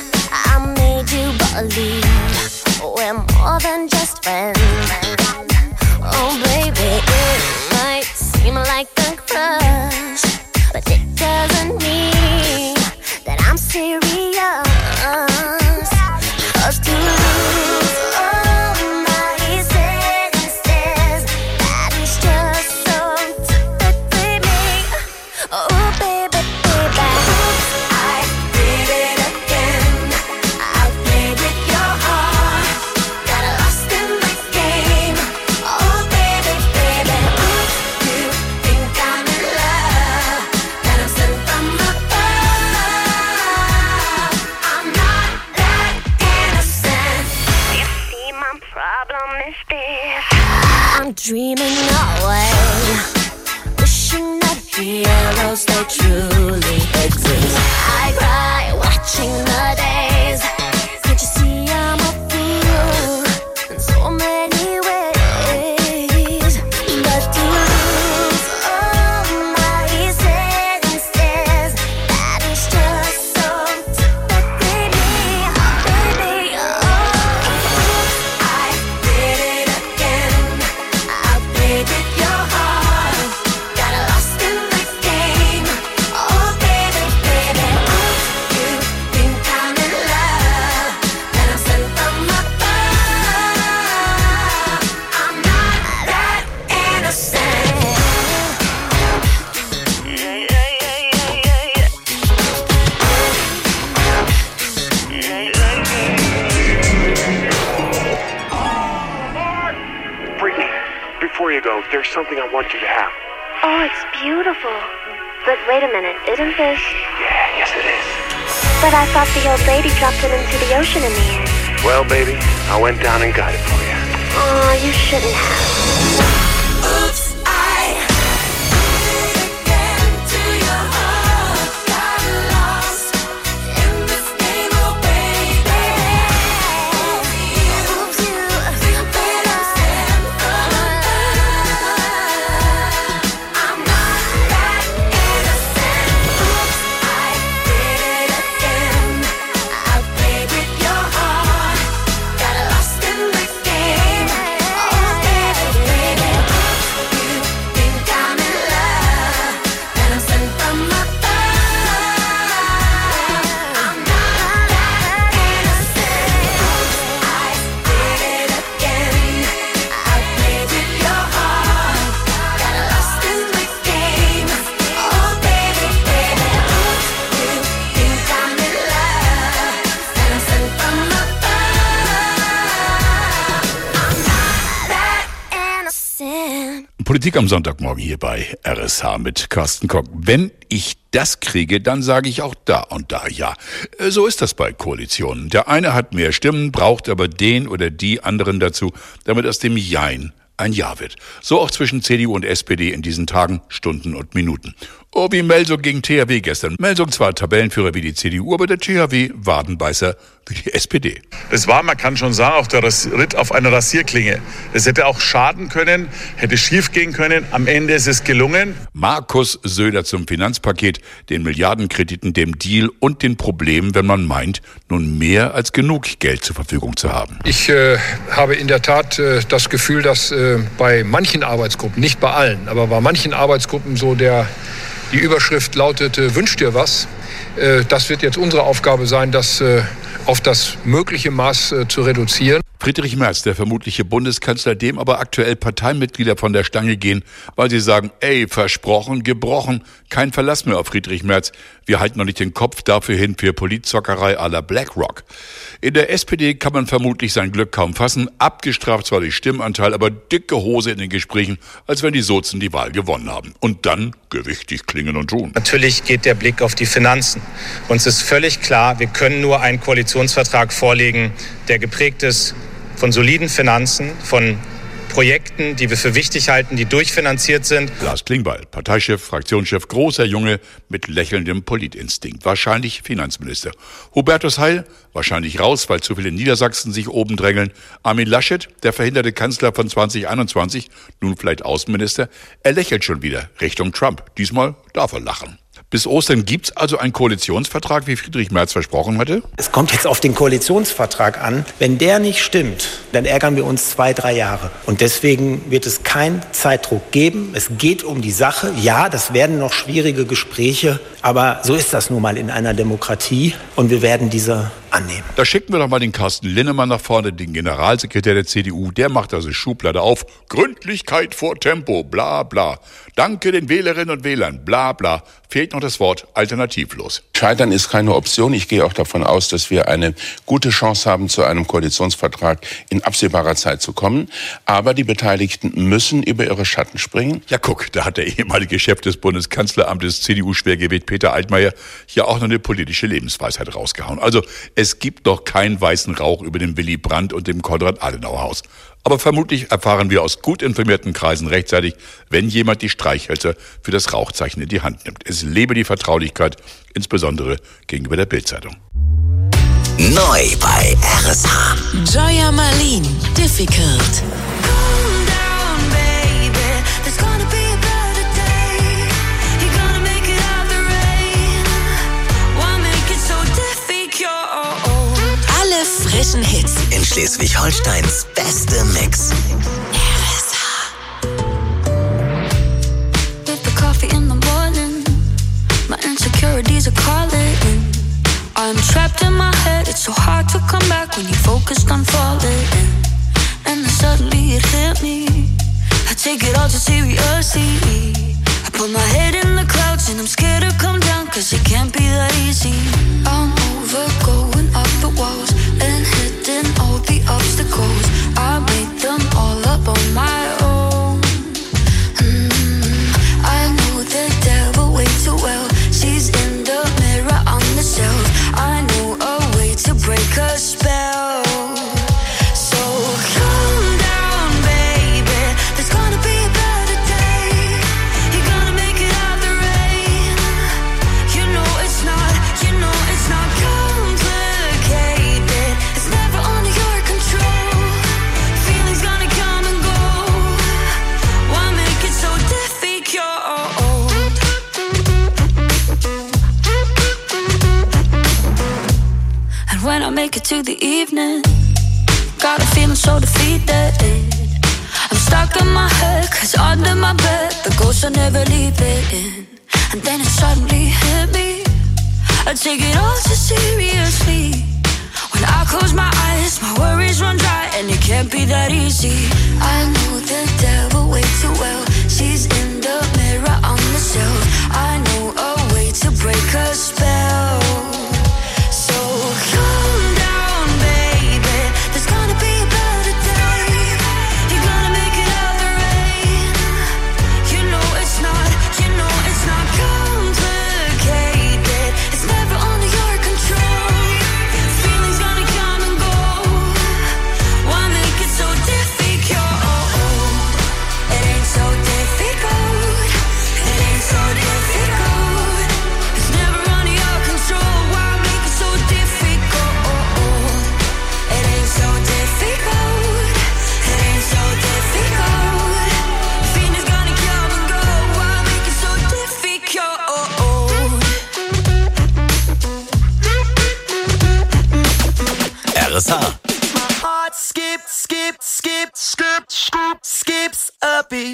I made you believe we're more than just friends. Oh baby, it might seem like a crush, but it doesn't mean that I'm serious. 'Cause to lose all my senses world, there's something I want you to have. Oh, it's beautiful. But wait a minute, isn't this... Yeah, yes it is. But I thought the old lady dropped it into the ocean in the end. Well, baby, I went down and got it for you. Oh, you shouldn't have. Oops, I did it again to your heart. Got lost in this game, oh baby. Oops, you think that I'm stand for love. I'm not that innocent. Oops, I did it again. I played with your heart. Got lost in the game. Oh baby, baby. You think I'm in love, and I'm sent from above. I'm not that innocent. I did it again. I played with your heart. Got lost in the game. Oh baby, baby. You think I'm in love, and I'm sent from above. I'm not that innocent. Politik am Sonntagmorgen hier bei RSH mit Carsten Kock. Wenn ich das kriege, dann sage ich auch da und da ja. So ist das bei Koalitionen. Der eine hat mehr Stimmen, braucht aber den oder die anderen dazu, damit aus dem Jein ein Ja wird. So auch zwischen CDU und SPD in diesen Tagen, Stunden und Minuten. Oh, wie Melsung gegen THW gestern. Melsung zwar Tabellenführer wie die CDU, aber der THW Wadenbeißer wie die SPD. Es war, man kann schon sagen, auch der Ritt auf einer Rasierklinge. Es hätte auch schaden können, hätte schief gehen können. Am Ende ist es gelungen. Markus Söder zum Finanzpaket, den Milliardenkrediten, dem Deal und den Problemen, wenn man meint, nun mehr als genug Geld zur Verfügung zu haben. Ich habe in der Tat das Gefühl, dass bei manchen Arbeitsgruppen, nicht bei allen, aber bei manchen Arbeitsgruppen so die Überschrift lautete, wünsch dir was. Das wird jetzt unsere Aufgabe sein, das auf das mögliche Maß zu reduzieren. Friedrich Merz, der vermutliche Bundeskanzler, dem aber aktuell Parteimitglieder von der Stange gehen, weil sie sagen, ey, versprochen, gebrochen, kein Verlass mehr auf Friedrich Merz. Wir halten noch nicht den Kopf dafür hin für Politzockerei à la BlackRock. In der SPD kann man vermutlich sein Glück kaum fassen. Abgestraft zwar durch Stimmanteil, aber dicke Hose in den Gesprächen, als wenn die Sozen die Wahl gewonnen haben. Und dann gewichtig klingen und tun. Natürlich geht der Blick auf die Finanzen. Uns ist völlig klar, wir können nur einen Koalitionsvertrag vorlegen, der geprägt ist von soliden Finanzen, von Projekten, die wir für wichtig halten, die durchfinanziert sind. Lars Klingbeil, Parteichef, Fraktionschef, großer Junge mit lächelndem Politinstinkt, wahrscheinlich Finanzminister. Hubertus Heil, wahrscheinlich raus, weil zu viele in Niedersachsen sich oben drängeln. Armin Laschet, der verhinderte Kanzler von 2021, nun vielleicht Außenminister, er lächelt schon wieder Richtung Trump. Diesmal darf er lachen. Bis Ostern gibt's also einen Koalitionsvertrag, wie Friedrich Merz versprochen hatte? Es kommt jetzt auf den Koalitionsvertrag an. Wenn der nicht stimmt, dann ärgern wir uns 2-3 Jahre. Und deswegen wird es keinen Zeitdruck geben. Es geht um die Sache. Ja, das werden noch schwierige Gespräche, aber so ist das nun mal in einer Demokratie. Und wir werden diese annehmen. Da schicken wir doch mal den Carsten Linnemann nach vorne, den Generalsekretär der CDU. Der macht also Schublade auf. Gründlichkeit vor Tempo, bla bla. Danke den Wählerinnen und Wählern, bla bla. Fehlt noch das Wort alternativlos. Scheitern ist keine Option. Ich gehe auch davon aus, dass wir eine gute Chance haben, zu einem Koalitionsvertrag in absehbarer Zeit zu kommen. Aber die Beteiligten müssen über ihre Schatten springen. Ja, guck, da hat der ehemalige Chef des Bundeskanzleramtes CDU-Schwergewicht Peter Altmaier ja auch noch eine politische Lebensweisheit rausgehauen. Also, es gibt noch keinen weißen Rauch über dem Willy Brandt und dem Konrad-Adenauer-Haus. Aber vermutlich erfahren wir aus gut informierten Kreisen rechtzeitig, wenn jemand die Streichhölzer für das Rauchzeichen in die Hand nimmt. Es lebe die Vertraulichkeit, insbesondere gegenüber der Bild-Zeitung. Neu bei RSH. Joya Malin, Difficult. Alle frischen Hits In Schleswig-Holsteins beste Mix. With the coffee in the morning, my insecurities are calling. I'm trapped in my head, it's so hard to come back when you're focused on falling. And then suddenly it hit me, I take it all too seriously. I put my head in the clouds and I'm scared to come down, cause it can't be that easy. I'm over going up the walls and hitting all the obstacles. I made them all up on my own. might not make it to the evening. Got a feeling so defeated. I'm stuck in my head, cause under my bed the ghosts are never leaving. And then it suddenly hit me, I take it all too seriously. When I close my eyes, my worries run dry, and it can't be that easy. I know the devil way too well. She's in the mirror on the shelf. I know a way to break her spell. So calm down, baby. There's gonna be a better day. You're gonna make it out the rain. You know it's not complicated. It's never under your control. Feelings gonna come and go. Why make it so difficult? It ain't so difficult. It ain't so difficult. It's never under your control. Why make it so difficult? It ain't so difficult. It ain't so difficult. Feelings gonna come and go. Why make it so difficult? RSH. My heart skips a beat.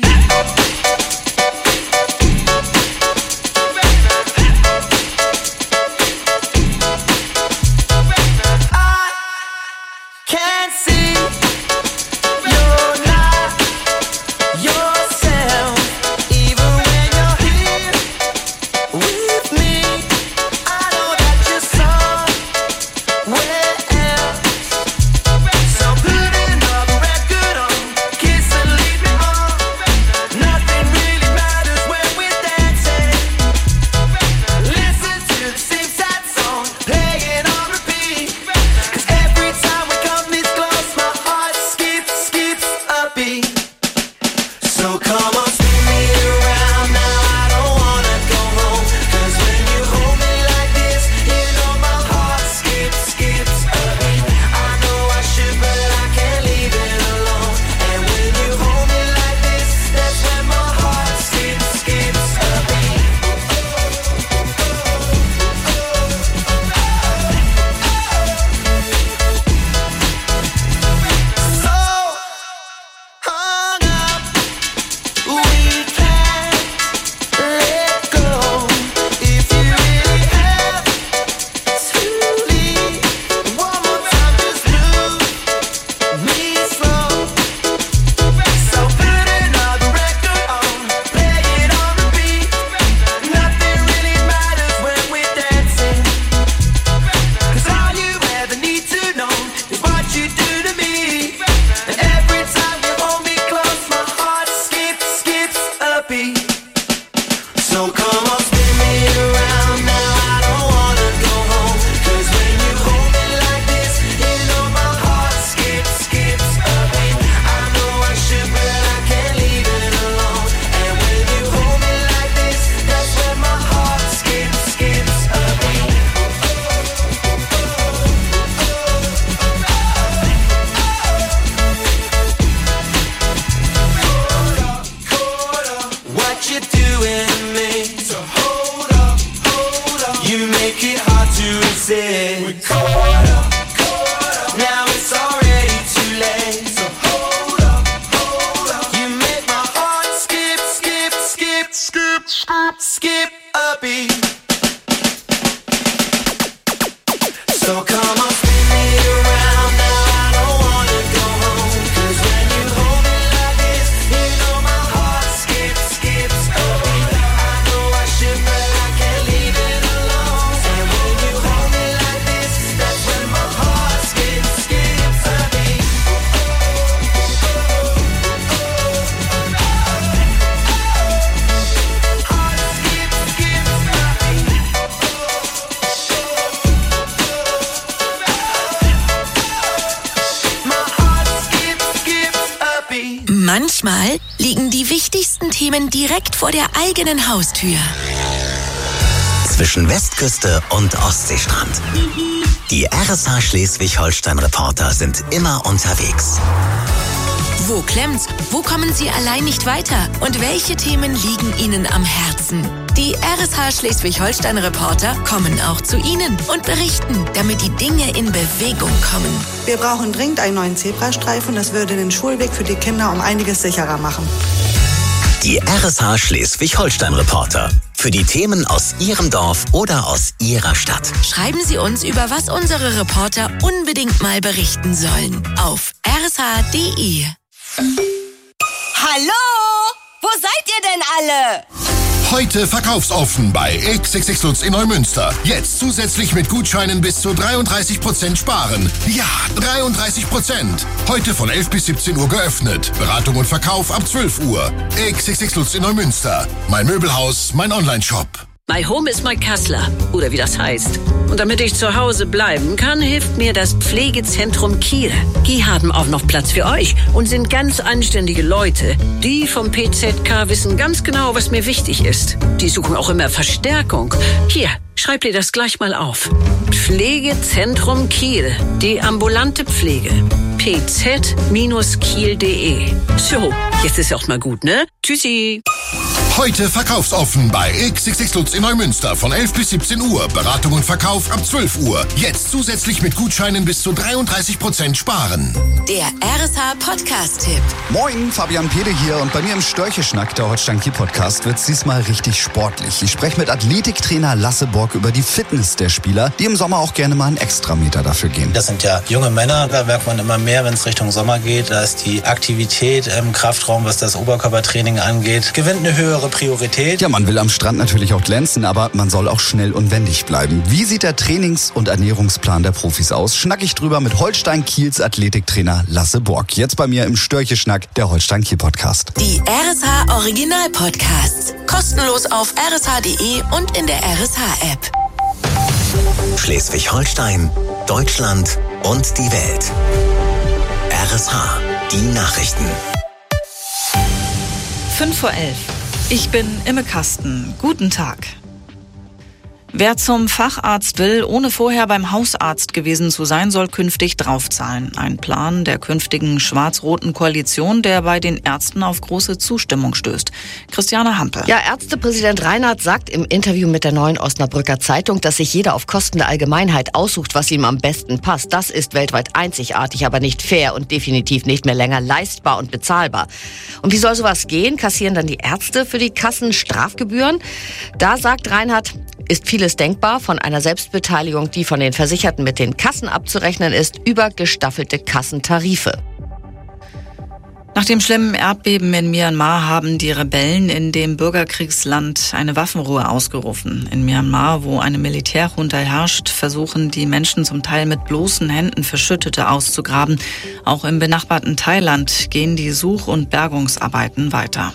I can't see you're not yourself, even when you're here with me. I know that you're somewhere else. So put another record on, kiss and lead me on. Nothing really matters when we're dancing. Listen to the same sad song, playing on repeat. 'Cause every time we come this close, my heart skips a beat. So come on, spin me around now. I don't wanna go home. 'Cause when you hold me like this, you know my heart skips a beat. I know I should, but I can't leave it alone. And when you hold me like this, that's when my heart skips a beat. So hung up, we can't let go. If you really have to leave, one more time, just move me slow. So put another record on, play it on repeat. Nothing really matters when we're dancing. 'Cause all you ever need to know is what you do to me. And every time you hold me close, my heart skips a beat. So come on, spin me around now. I don't wanna go home. 'Cause when you hold me like this, you know my heart skips a beat. I know I should, but I can't leave it alone. And when you hold me like this, that's when my heart skips a beat. What you doing to me? So hold up. You make it hard to resist. We're caught up. Now it's already too late. So hold up. You make my heart skip a beat. So come on, spin me around now. I don't wanna go home. 'Cause when you hold me like this, you know my heart skips a beat. I know I should, but I can't leave it alone. And when you hold me like this, that's when my heart skips a beat. Manchmal liegen die wichtigsten Themen direkt vor der eigenen Haustür. Zwischen Westküste und Ostseestrand. Die RSH Schleswig-Holstein-Reporter sind immer unterwegs. Wo klemmt's? Wo kommen Sie allein nicht weiter? Und welche Themen liegen Ihnen am Herzen? Die RSH Schleswig-Holstein-Reporter kommen auch zu Ihnen und berichten, damit die Dinge in Bewegung kommen. Wir brauchen dringend einen neuen Zebrastreifen. Das würde den Schulweg für die Kinder um einiges sicherer machen. Die RSH Schleswig-Holstein-Reporter. Für die Themen aus Ihrem Dorf oder aus Ihrer Stadt. Schreiben Sie uns, über was unsere Reporter unbedingt mal berichten sollen. Auf rsh.de. Hallo? Wo seid ihr denn alle? Heute verkaufsoffen bei XXX Lutz in Neumünster. Jetzt zusätzlich mit Gutscheinen bis zu 33% sparen. Ja, 33%. Heute von 11 bis 17 Uhr geöffnet. Beratung und Verkauf ab 12 Uhr. XXX Lutz in Neumünster. Mein Möbelhaus, mein Onlineshop. My Home is my Kassler, oder wie das heißt. Und damit ich zu Hause bleiben kann, hilft mir das Pflegezentrum Kiel. Die haben auch noch Platz für euch und sind ganz anständige Leute. Die vom PZK wissen ganz genau, was mir wichtig ist. Die suchen auch immer Verstärkung. Hier, schreib dir das gleich mal auf. Pflegezentrum Kiel, die ambulante Pflege. pz-kiel.de. So, jetzt ist auch mal gut, ne? Tschüssi. Heute verkaufsoffen bei XXX Lutz in Neumünster von 11 bis 17 Uhr. Beratung und Verkauf ab 12 Uhr. Jetzt zusätzlich mit Gutscheinen bis zu 33% sparen. Der RSH Podcast-Tipp. Moin, Fabian Pede hier und bei mir im Störcheschnack, der Holstein Kiel Podcast, wird's diesmal richtig sportlich. Ich spreche mit Athletiktrainer Lasse Borg über die Fitness der Spieler, die im Sommer auch gerne mal einen Extrameter dafür gehen. Das sind ja junge Männer, da merkt man immer mehr, wenn es Richtung Sommer geht. Da ist die Aktivität im Kraftraum, was das Oberkörpertraining angeht, gewinnt eine höhere Priorität. Ja, man will am Strand natürlich auch glänzen, aber man soll auch schnell und wendig bleiben. Wie sieht der Trainings- und Ernährungsplan der Profis aus? Schnack ich drüber mit Holstein Kiels Athletiktrainer Lasse Borg. Jetzt bei mir im Störcheschnack, der Holstein Kiel Podcast. Die RSH Original Podcasts. Kostenlos auf rsh.de und in der RSH-App. Schleswig-Holstein, Deutschland und die Welt. RSH, die Nachrichten. 5:11 Uhr. Ich bin Imme Kasten. Guten Tag. Wer zum Facharzt will, ohne vorher beim Hausarzt gewesen zu sein, soll künftig draufzahlen. Ein Plan der künftigen schwarz-roten Koalition, der bei den Ärzten auf große Zustimmung stößt. Christiane Hampel. Ja, Ärztepräsident Reinhardt sagt im Interview mit der Neuen Osnabrücker Zeitung, dass sich jeder auf Kosten der Allgemeinheit aussucht, was ihm am besten passt. Das ist weltweit einzigartig, aber nicht fair und definitiv nicht mehr länger leistbar und bezahlbar. Und wie soll sowas gehen? Kassieren dann die Ärzte für die Kassen Strafgebühren? Da sagt Reinhardt, ist vieles denkbar, von einer Selbstbeteiligung, die von den Versicherten mit den Kassen abzurechnen ist, über gestaffelte Kassentarife. Nach dem schlimmen Erdbeben in Myanmar haben die Rebellen in dem Bürgerkriegsland eine Waffenruhe ausgerufen. In Myanmar, wo eine Militärjunta herrscht, versuchen die Menschen zum Teil mit bloßen Händen Verschüttete auszugraben. Auch im benachbarten Thailand gehen die Such- und Bergungsarbeiten weiter.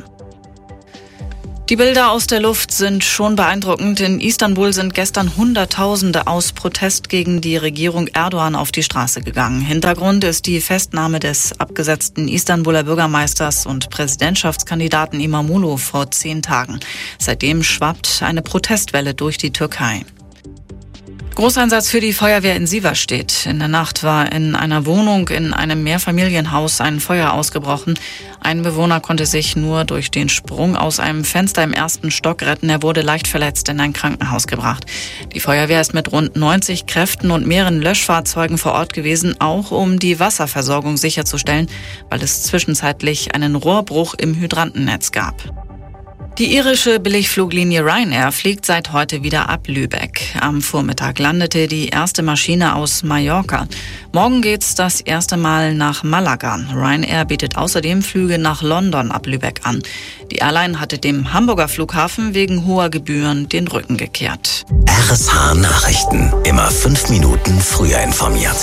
Die Bilder aus der Luft sind schon beeindruckend. In Istanbul sind gestern Hunderttausende aus Protest gegen die Regierung Erdogan auf die Straße gegangen. Hintergrund ist die Festnahme des abgesetzten Istanbuler Bürgermeisters und Präsidentschaftskandidaten Imamoglu vor 10 Tagen. Seitdem schwappt eine Protestwelle durch die Türkei. Großeinsatz für die Feuerwehr in Sieverstedt. In der Nacht war in einer Wohnung in einem Mehrfamilienhaus ein Feuer ausgebrochen. Ein Bewohner konnte sich nur durch den Sprung aus einem Fenster im 1. Stock retten. Er wurde leicht verletzt in ein Krankenhaus gebracht. Die Feuerwehr ist mit rund 90 Kräften und mehreren Löschfahrzeugen vor Ort gewesen, auch um die Wasserversorgung sicherzustellen, weil es zwischenzeitlich einen Rohrbruch im Hydrantennetz gab. Die irische Billigfluglinie Ryanair fliegt seit heute wieder ab Lübeck. Am Vormittag landete die erste Maschine aus Mallorca. Morgen geht's das erste Mal nach Malaga. Ryanair bietet außerdem Flüge nach London ab Lübeck an. Die Airline hatte dem Hamburger Flughafen wegen hoher Gebühren den Rücken gekehrt. RSH Nachrichten. Immer 5 Minuten früher informiert.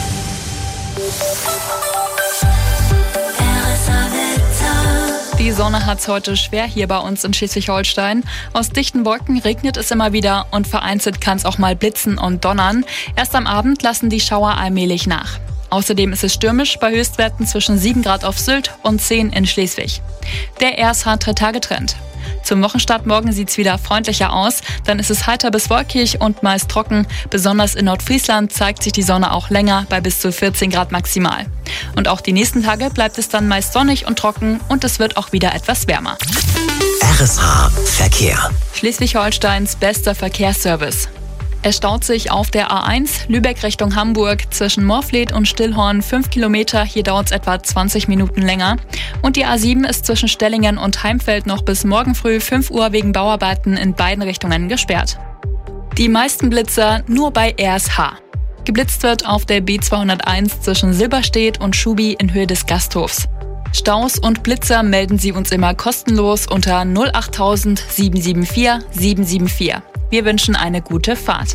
Die Sonne hat's heute schwer hier bei uns in Schleswig-Holstein. Aus dichten Wolken regnet es immer wieder und vereinzelt kann es auch mal blitzen und donnern. Erst am Abend lassen die Schauer allmählich nach. Außerdem ist es stürmisch bei Höchstwerten zwischen 7 Grad auf Sylt und 10 in Schleswig. Der RSH Drei-Tage-Trend. Zum Wochenstart morgen sieht's wieder freundlicher aus. Dann ist es heiter bis wolkig und meist trocken. Besonders in Nordfriesland zeigt sich die Sonne auch länger bei bis zu 14 Grad maximal. Und auch die nächsten Tage bleibt es dann meist sonnig und trocken und es wird auch wieder etwas wärmer. RSH Verkehr. Schleswig-Holsteins bester Verkehrsservice. Es staut sich auf der A1 Lübeck Richtung Hamburg zwischen Morfleet und Stillhorn 5 Kilometer. Hier dauert es etwa 20 Minuten länger. Und die A7 ist zwischen Stellingen und Heimfeld noch bis morgen früh 5 Uhr wegen Bauarbeiten in beiden Richtungen gesperrt. Die meisten Blitzer nur bei RSH. Geblitzt wird auf der B201 zwischen Silberstedt und Schubi in Höhe des Gasthofs. Staus und Blitzer melden Sie uns immer kostenlos unter 08000 774 774. Wir wünschen eine gute Fahrt.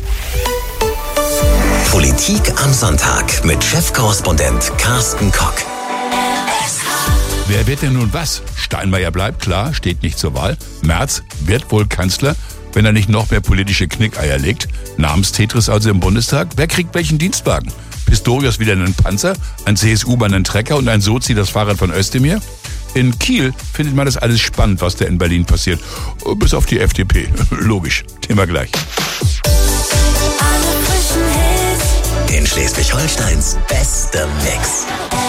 Politik am Sonntag mit Chefkorrespondent Carsten Kock. Wer wird denn nun was? Steinmeier bleibt, klar, steht nicht zur Wahl. Merz wird wohl Kanzler, wenn er nicht noch mehr politische Knickeier legt. Namenstetris also im Bundestag. Wer kriegt welchen Dienstwagen? Pistorius wieder einen Panzer, ein CSU-Mann einen Trecker und ein Sozi das Fahrrad von Özdemir? In Kiel findet man das alles spannend, was da in Berlin passiert. Bis auf die FDP. Logisch. Thema gleich. In Schleswig-Holsteins bester Mix.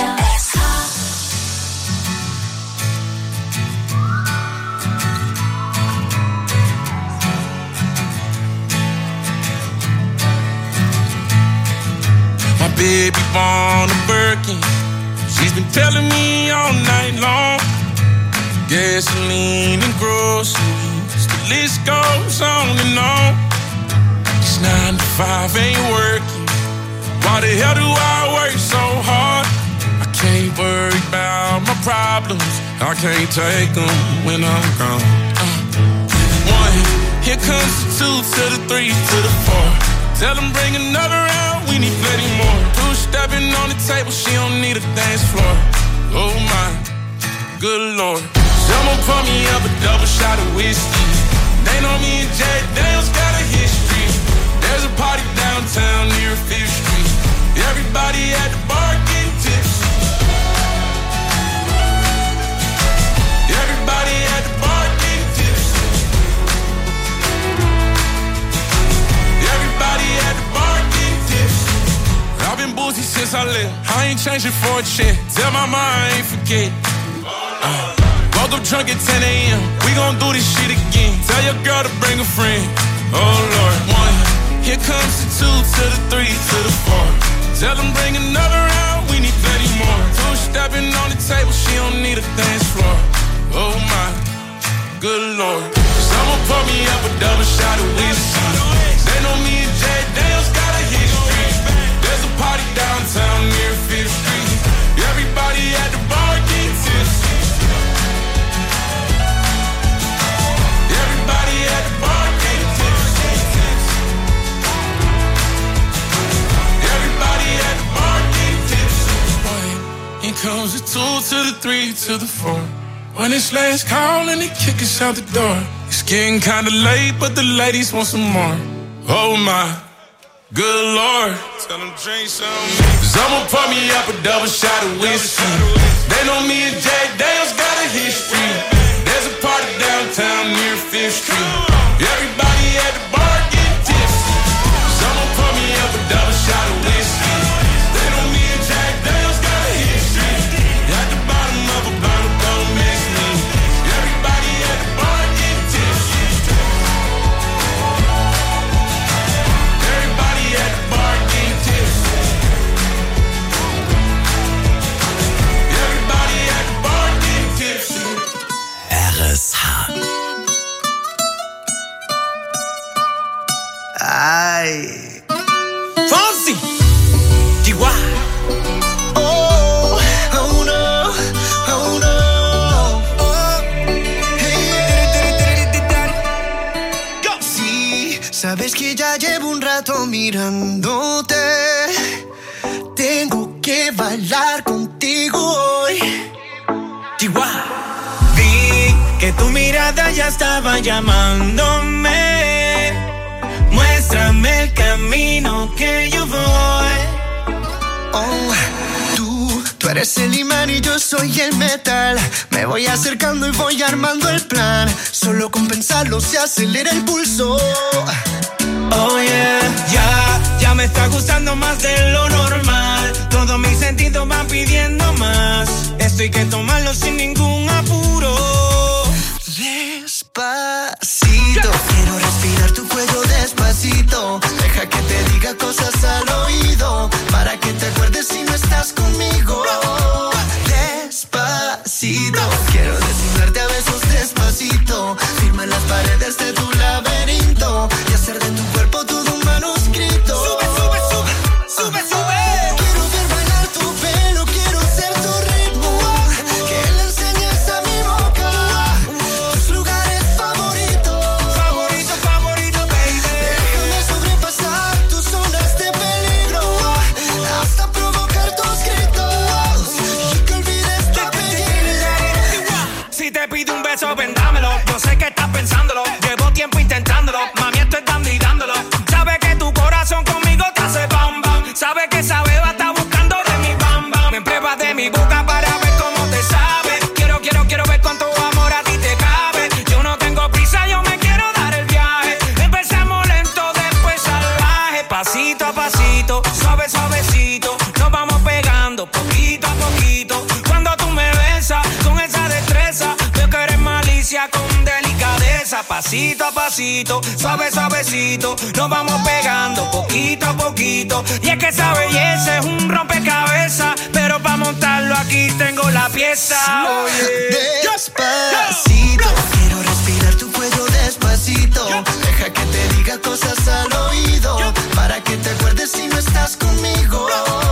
My baby born a Birkin. She's been telling me all night long. Gasoline and groceries, the list goes on and on. This 9 to 5 ain't working. Why the hell do I work so hard? I can't worry about my problems. I can't take them when I'm gone. 1, here comes the 2 to the 3 to the 4. Tell them bring another round, we need plenty more. 2 stepping on the table, she don't need a dance floor. Oh my, good lord. Someone pour me up a double shot of whiskey. They know me and Jay Daniels got a history. There's a party downtown near 5th Street. Everybody at the bar getting tipsy. Everybody at the bar getting tipsy. Everybody at the bar getting tipsy. I've been boozy since I left. I ain't changing for a check. Tell my mom I ain't forget. Woke up drunk at 10 a.m. We gon' do this shit again. Tell your girl to bring a friend. Oh Lord. 1, here comes the 2 to the 3 to the 4. Tell them bring another round, we need plenty more. 2 stepping on the table, she don't need a dance floor. Oh my, good lord. Someone pour me up a double shot of whiskey. They know me and Jay Daniels got a history. There's a party downtown near 5th Street. Everybody at the bar getting tipsy. Everybody at the bar getting tipsy. Everybody at the bar getting tipsy. Here comes the 2 to the 3 to the 4. When it's last call and they kick us out the door. It's getting kinda late, but the ladies want some more. Oh my, good lord. Tell them drink some. Someone pour me up a double shot of whiskey. They know me and Jay Daniels got a history. There's a party downtown near 5th Street. Everybody at the bar getting tipsy. Someone pour me up a double shot of whiskey. They know me and Jack Daniels got a history. At the bottom of a bottle, don't miss me. Everybody at the bar getting tipsy. Everybody at the bar getting tipsy. Everybody at the bar getting tipsy. RSH. Ay. Fonsi. Chihuahua. Oh, oh no, oh no. Oh. Hey. Sí, sabes que ya llevo un rato mirándote. Tengo que bailar contigo hoy. Chihuahua. Vi que tu mirada ya estaba llamándome. Muéstrame el camino que yo voy. Oh, tú eres el imán y yo soy el metal. Me voy acercando y voy armando el plan. Solo con pensarlo se acelera el pulso. Oh yeah, ya me está gustando más de lo normal. Todos mis sentidos van pidiendo más. Esto hay que tomarlo sin ningún apuro. Pasito a pasito, suave suavecito, nos vamos pegando poquito a poquito. Y es que esa belleza es un rompecabezas, pero para montarlo aquí tengo la pieza. Oye, despacito, quiero respirar tu cuello despacito. Deja que te diga cosas al oído, para que te acuerdes si no estás conmigo.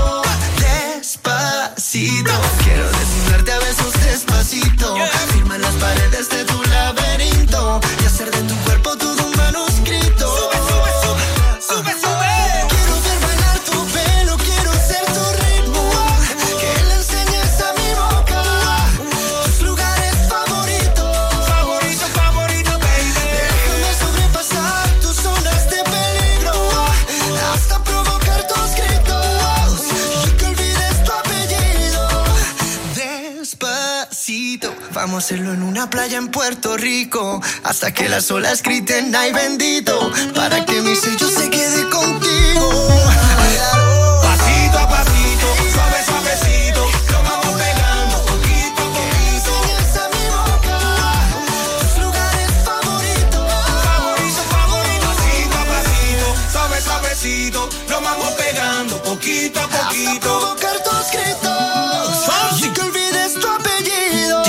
Despacito, quiero desnudarte a besos despacito. Firma las paredes de tu laberinto y hacer de tu cuerpo todo un manuscrito. Sube, sube. Quiero ver bailar tu pelo, quiero ser tu ritmo. Que le enseñes a mi boca tus lugares favoritos. Favorito, baby. Déjame sobrepasar tus zonas de peligro hasta provocar tus gritos y que olvides tu apellido. Despacito, vamos a hacerlo en una playa en Puerto Rico hasta que las olas griten ay bendito, para que mi sello se quede contigo. pasito a pasito, suave suavecito, nos vamos pegando poquito a poquito. Enseñas a mi boca tus lugares favoritos. Favorito, pasito a pasito, suave suavecito, nos vamos pegando poquito a poquito. Hasta provocar tus gritos y que olvides tu apellido.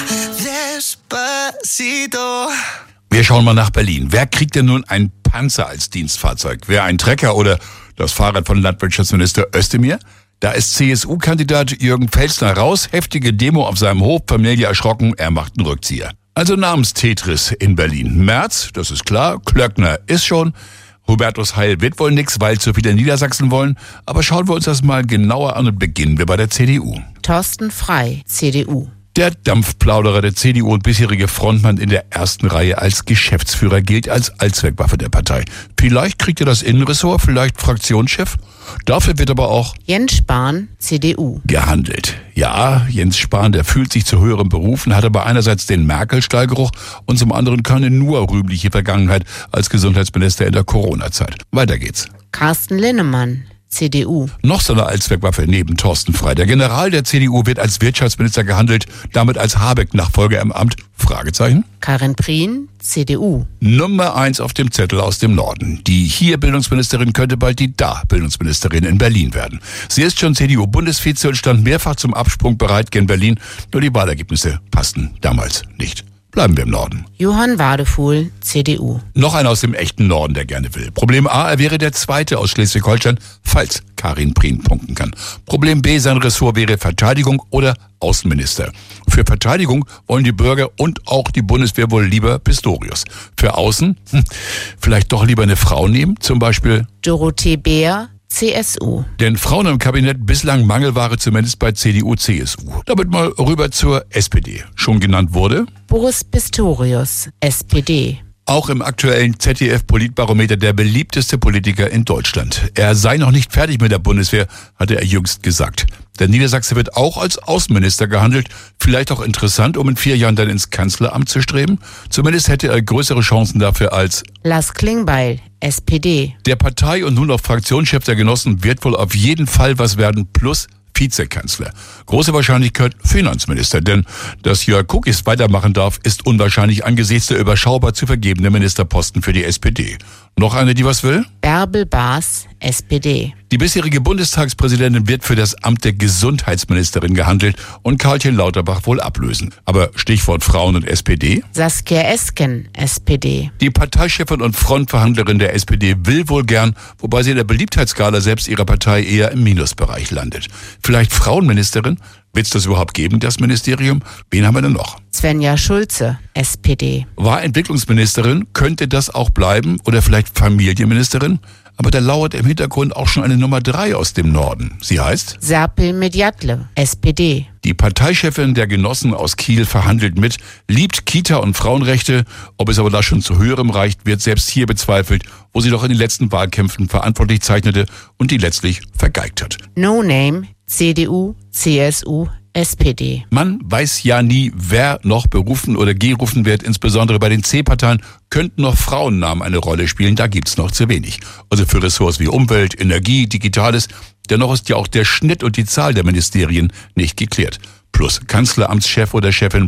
Despacito. Wir schauen mal nach Berlin. Wer kriegt denn nun einen Panzer als Dienstfahrzeug? Wer einen Trecker oder das Fahrrad von Landwirtschaftsminister Özdemir? Da ist CSU-Kandidat Jürgen Felsner raus, heftige Demo auf seinem Hof, Familie erschrocken, er macht einen Rückzieher. Also Namenstetris in Berlin. Merz, das ist klar, Klöckner ist schon, Hubertus Heil wird wohl nix, weil zu viele Niedersachsen wollen. Aber schauen wir uns das mal genauer an und beginnen wir bei der CDU. Thorsten Frey, CDU. Der Dampfplauderer der CDU und bisherige Frontmann in der ersten Reihe als Geschäftsführer gilt als Allzweckwaffe der Partei. Vielleicht kriegt er das Innenressort, vielleicht Fraktionschef. Dafür wird aber auch Jens Spahn, CDU. gehandelt. Ja, Jens Spahn, der fühlt sich zu höheren Berufen, hat aber einerseits den Merkel-Stallgeruch und zum anderen keine nur rühmliche Vergangenheit als Gesundheitsminister in der Corona-Zeit. Weiter geht's. Carsten Linnemann, CDU. Noch so eine Allzweckwaffe neben Thorsten Frey. Der General der CDU wird als Wirtschaftsminister gehandelt, damit als Habeck-Nachfolger im Amt? Fragezeichen. Karin Prien, CDU. Nummer 1 auf dem Zettel aus dem Norden. Die hier Bildungsministerin könnte bald die da Bildungsministerin in Berlin werden. Sie ist schon CDU-Bundesvize und stand mehrfach zum Absprung bereit gen Berlin. Nur die Wahlergebnisse passten damals nicht. Bleiben wir im Norden. Johann Wadefuhl, CDU. Noch einer aus dem echten Norden, der gerne will. Problem A, er wäre der Zweite aus Schleswig-Holstein, falls Karin Prien punkten kann. Problem B, sein Ressort wäre Verteidigung oder Außenminister. Für Verteidigung wollen die Bürger und auch die Bundeswehr wohl lieber Pistorius. Für Außen, vielleicht doch lieber eine Frau nehmen, zum Beispiel Dorothee Bär, CSU. Denn Frauen im Kabinett bislang Mangelware, zumindest bei CDU, CSU. Damit mal rüber zur SPD. Schon genannt wurde Boris Pistorius, SPD. auch im aktuellen ZDF-Politbarometer der beliebteste Politiker in Deutschland. Er sei noch nicht fertig mit der Bundeswehr, hatte er jüngst gesagt. Der Niedersachse wird auch als Außenminister gehandelt. Vielleicht auch interessant, um in 4 Jahren dann ins Kanzleramt zu streben. Zumindest hätte er größere Chancen dafür als Lars Klingbeil, SPD. Der Partei- und nun auch Fraktionschef der Genossen wird wohl auf jeden Fall was werden, plus Vizekanzler. Große Wahrscheinlichkeit Finanzminister, denn dass Jörg Kukies weitermachen darf, ist unwahrscheinlich angesichts der überschaubar zu vergebenden Ministerposten für die SPD. Noch eine, die was will? Bärbel Baas, SPD. Die bisherige Bundestagspräsidentin wird für das Amt der Gesundheitsministerin gehandelt und Karlchen Lauterbach wohl ablösen. Aber Stichwort Frauen und SPD? Saskia Esken, SPD. Die Parteichefin und Frontverhandlerin der SPD will wohl gern, wobei sie in der Beliebtheitsskala selbst ihrer Partei eher im Minusbereich landet. Vielleicht Frauenministerin? Wird es das überhaupt geben, das Ministerium? Wen haben wir denn noch? Svenja Schulze, SPD. War Entwicklungsministerin, könnte das auch bleiben oder vielleicht Familienministerin? Aber da lauert im Hintergrund auch schon eine Nummer 3 aus dem Norden. Sie heißt Serpil Medjatle, SPD. Die Parteichefin der Genossen aus Kiel verhandelt mit, liebt Kita- und Frauenrechte. Ob es aber da schon zu höherem reicht, wird selbst hier bezweifelt, wo sie doch in den letzten Wahlkämpfen verantwortlich zeichnete und die letztlich vergeigt hat. No Name, CDU, CSU, SPD. Man weiß ja nie, wer noch berufen oder gerufen wird. Insbesondere bei den C-Parteien könnten noch Frauennamen eine Rolle spielen. Da gibt's noch zu wenig. Also für Ressorts wie Umwelt, Energie, Digitales. Dennoch ist ja auch der Schnitt und die Zahl der Ministerien nicht geklärt. Plus Kanzleramtschef oder Chefin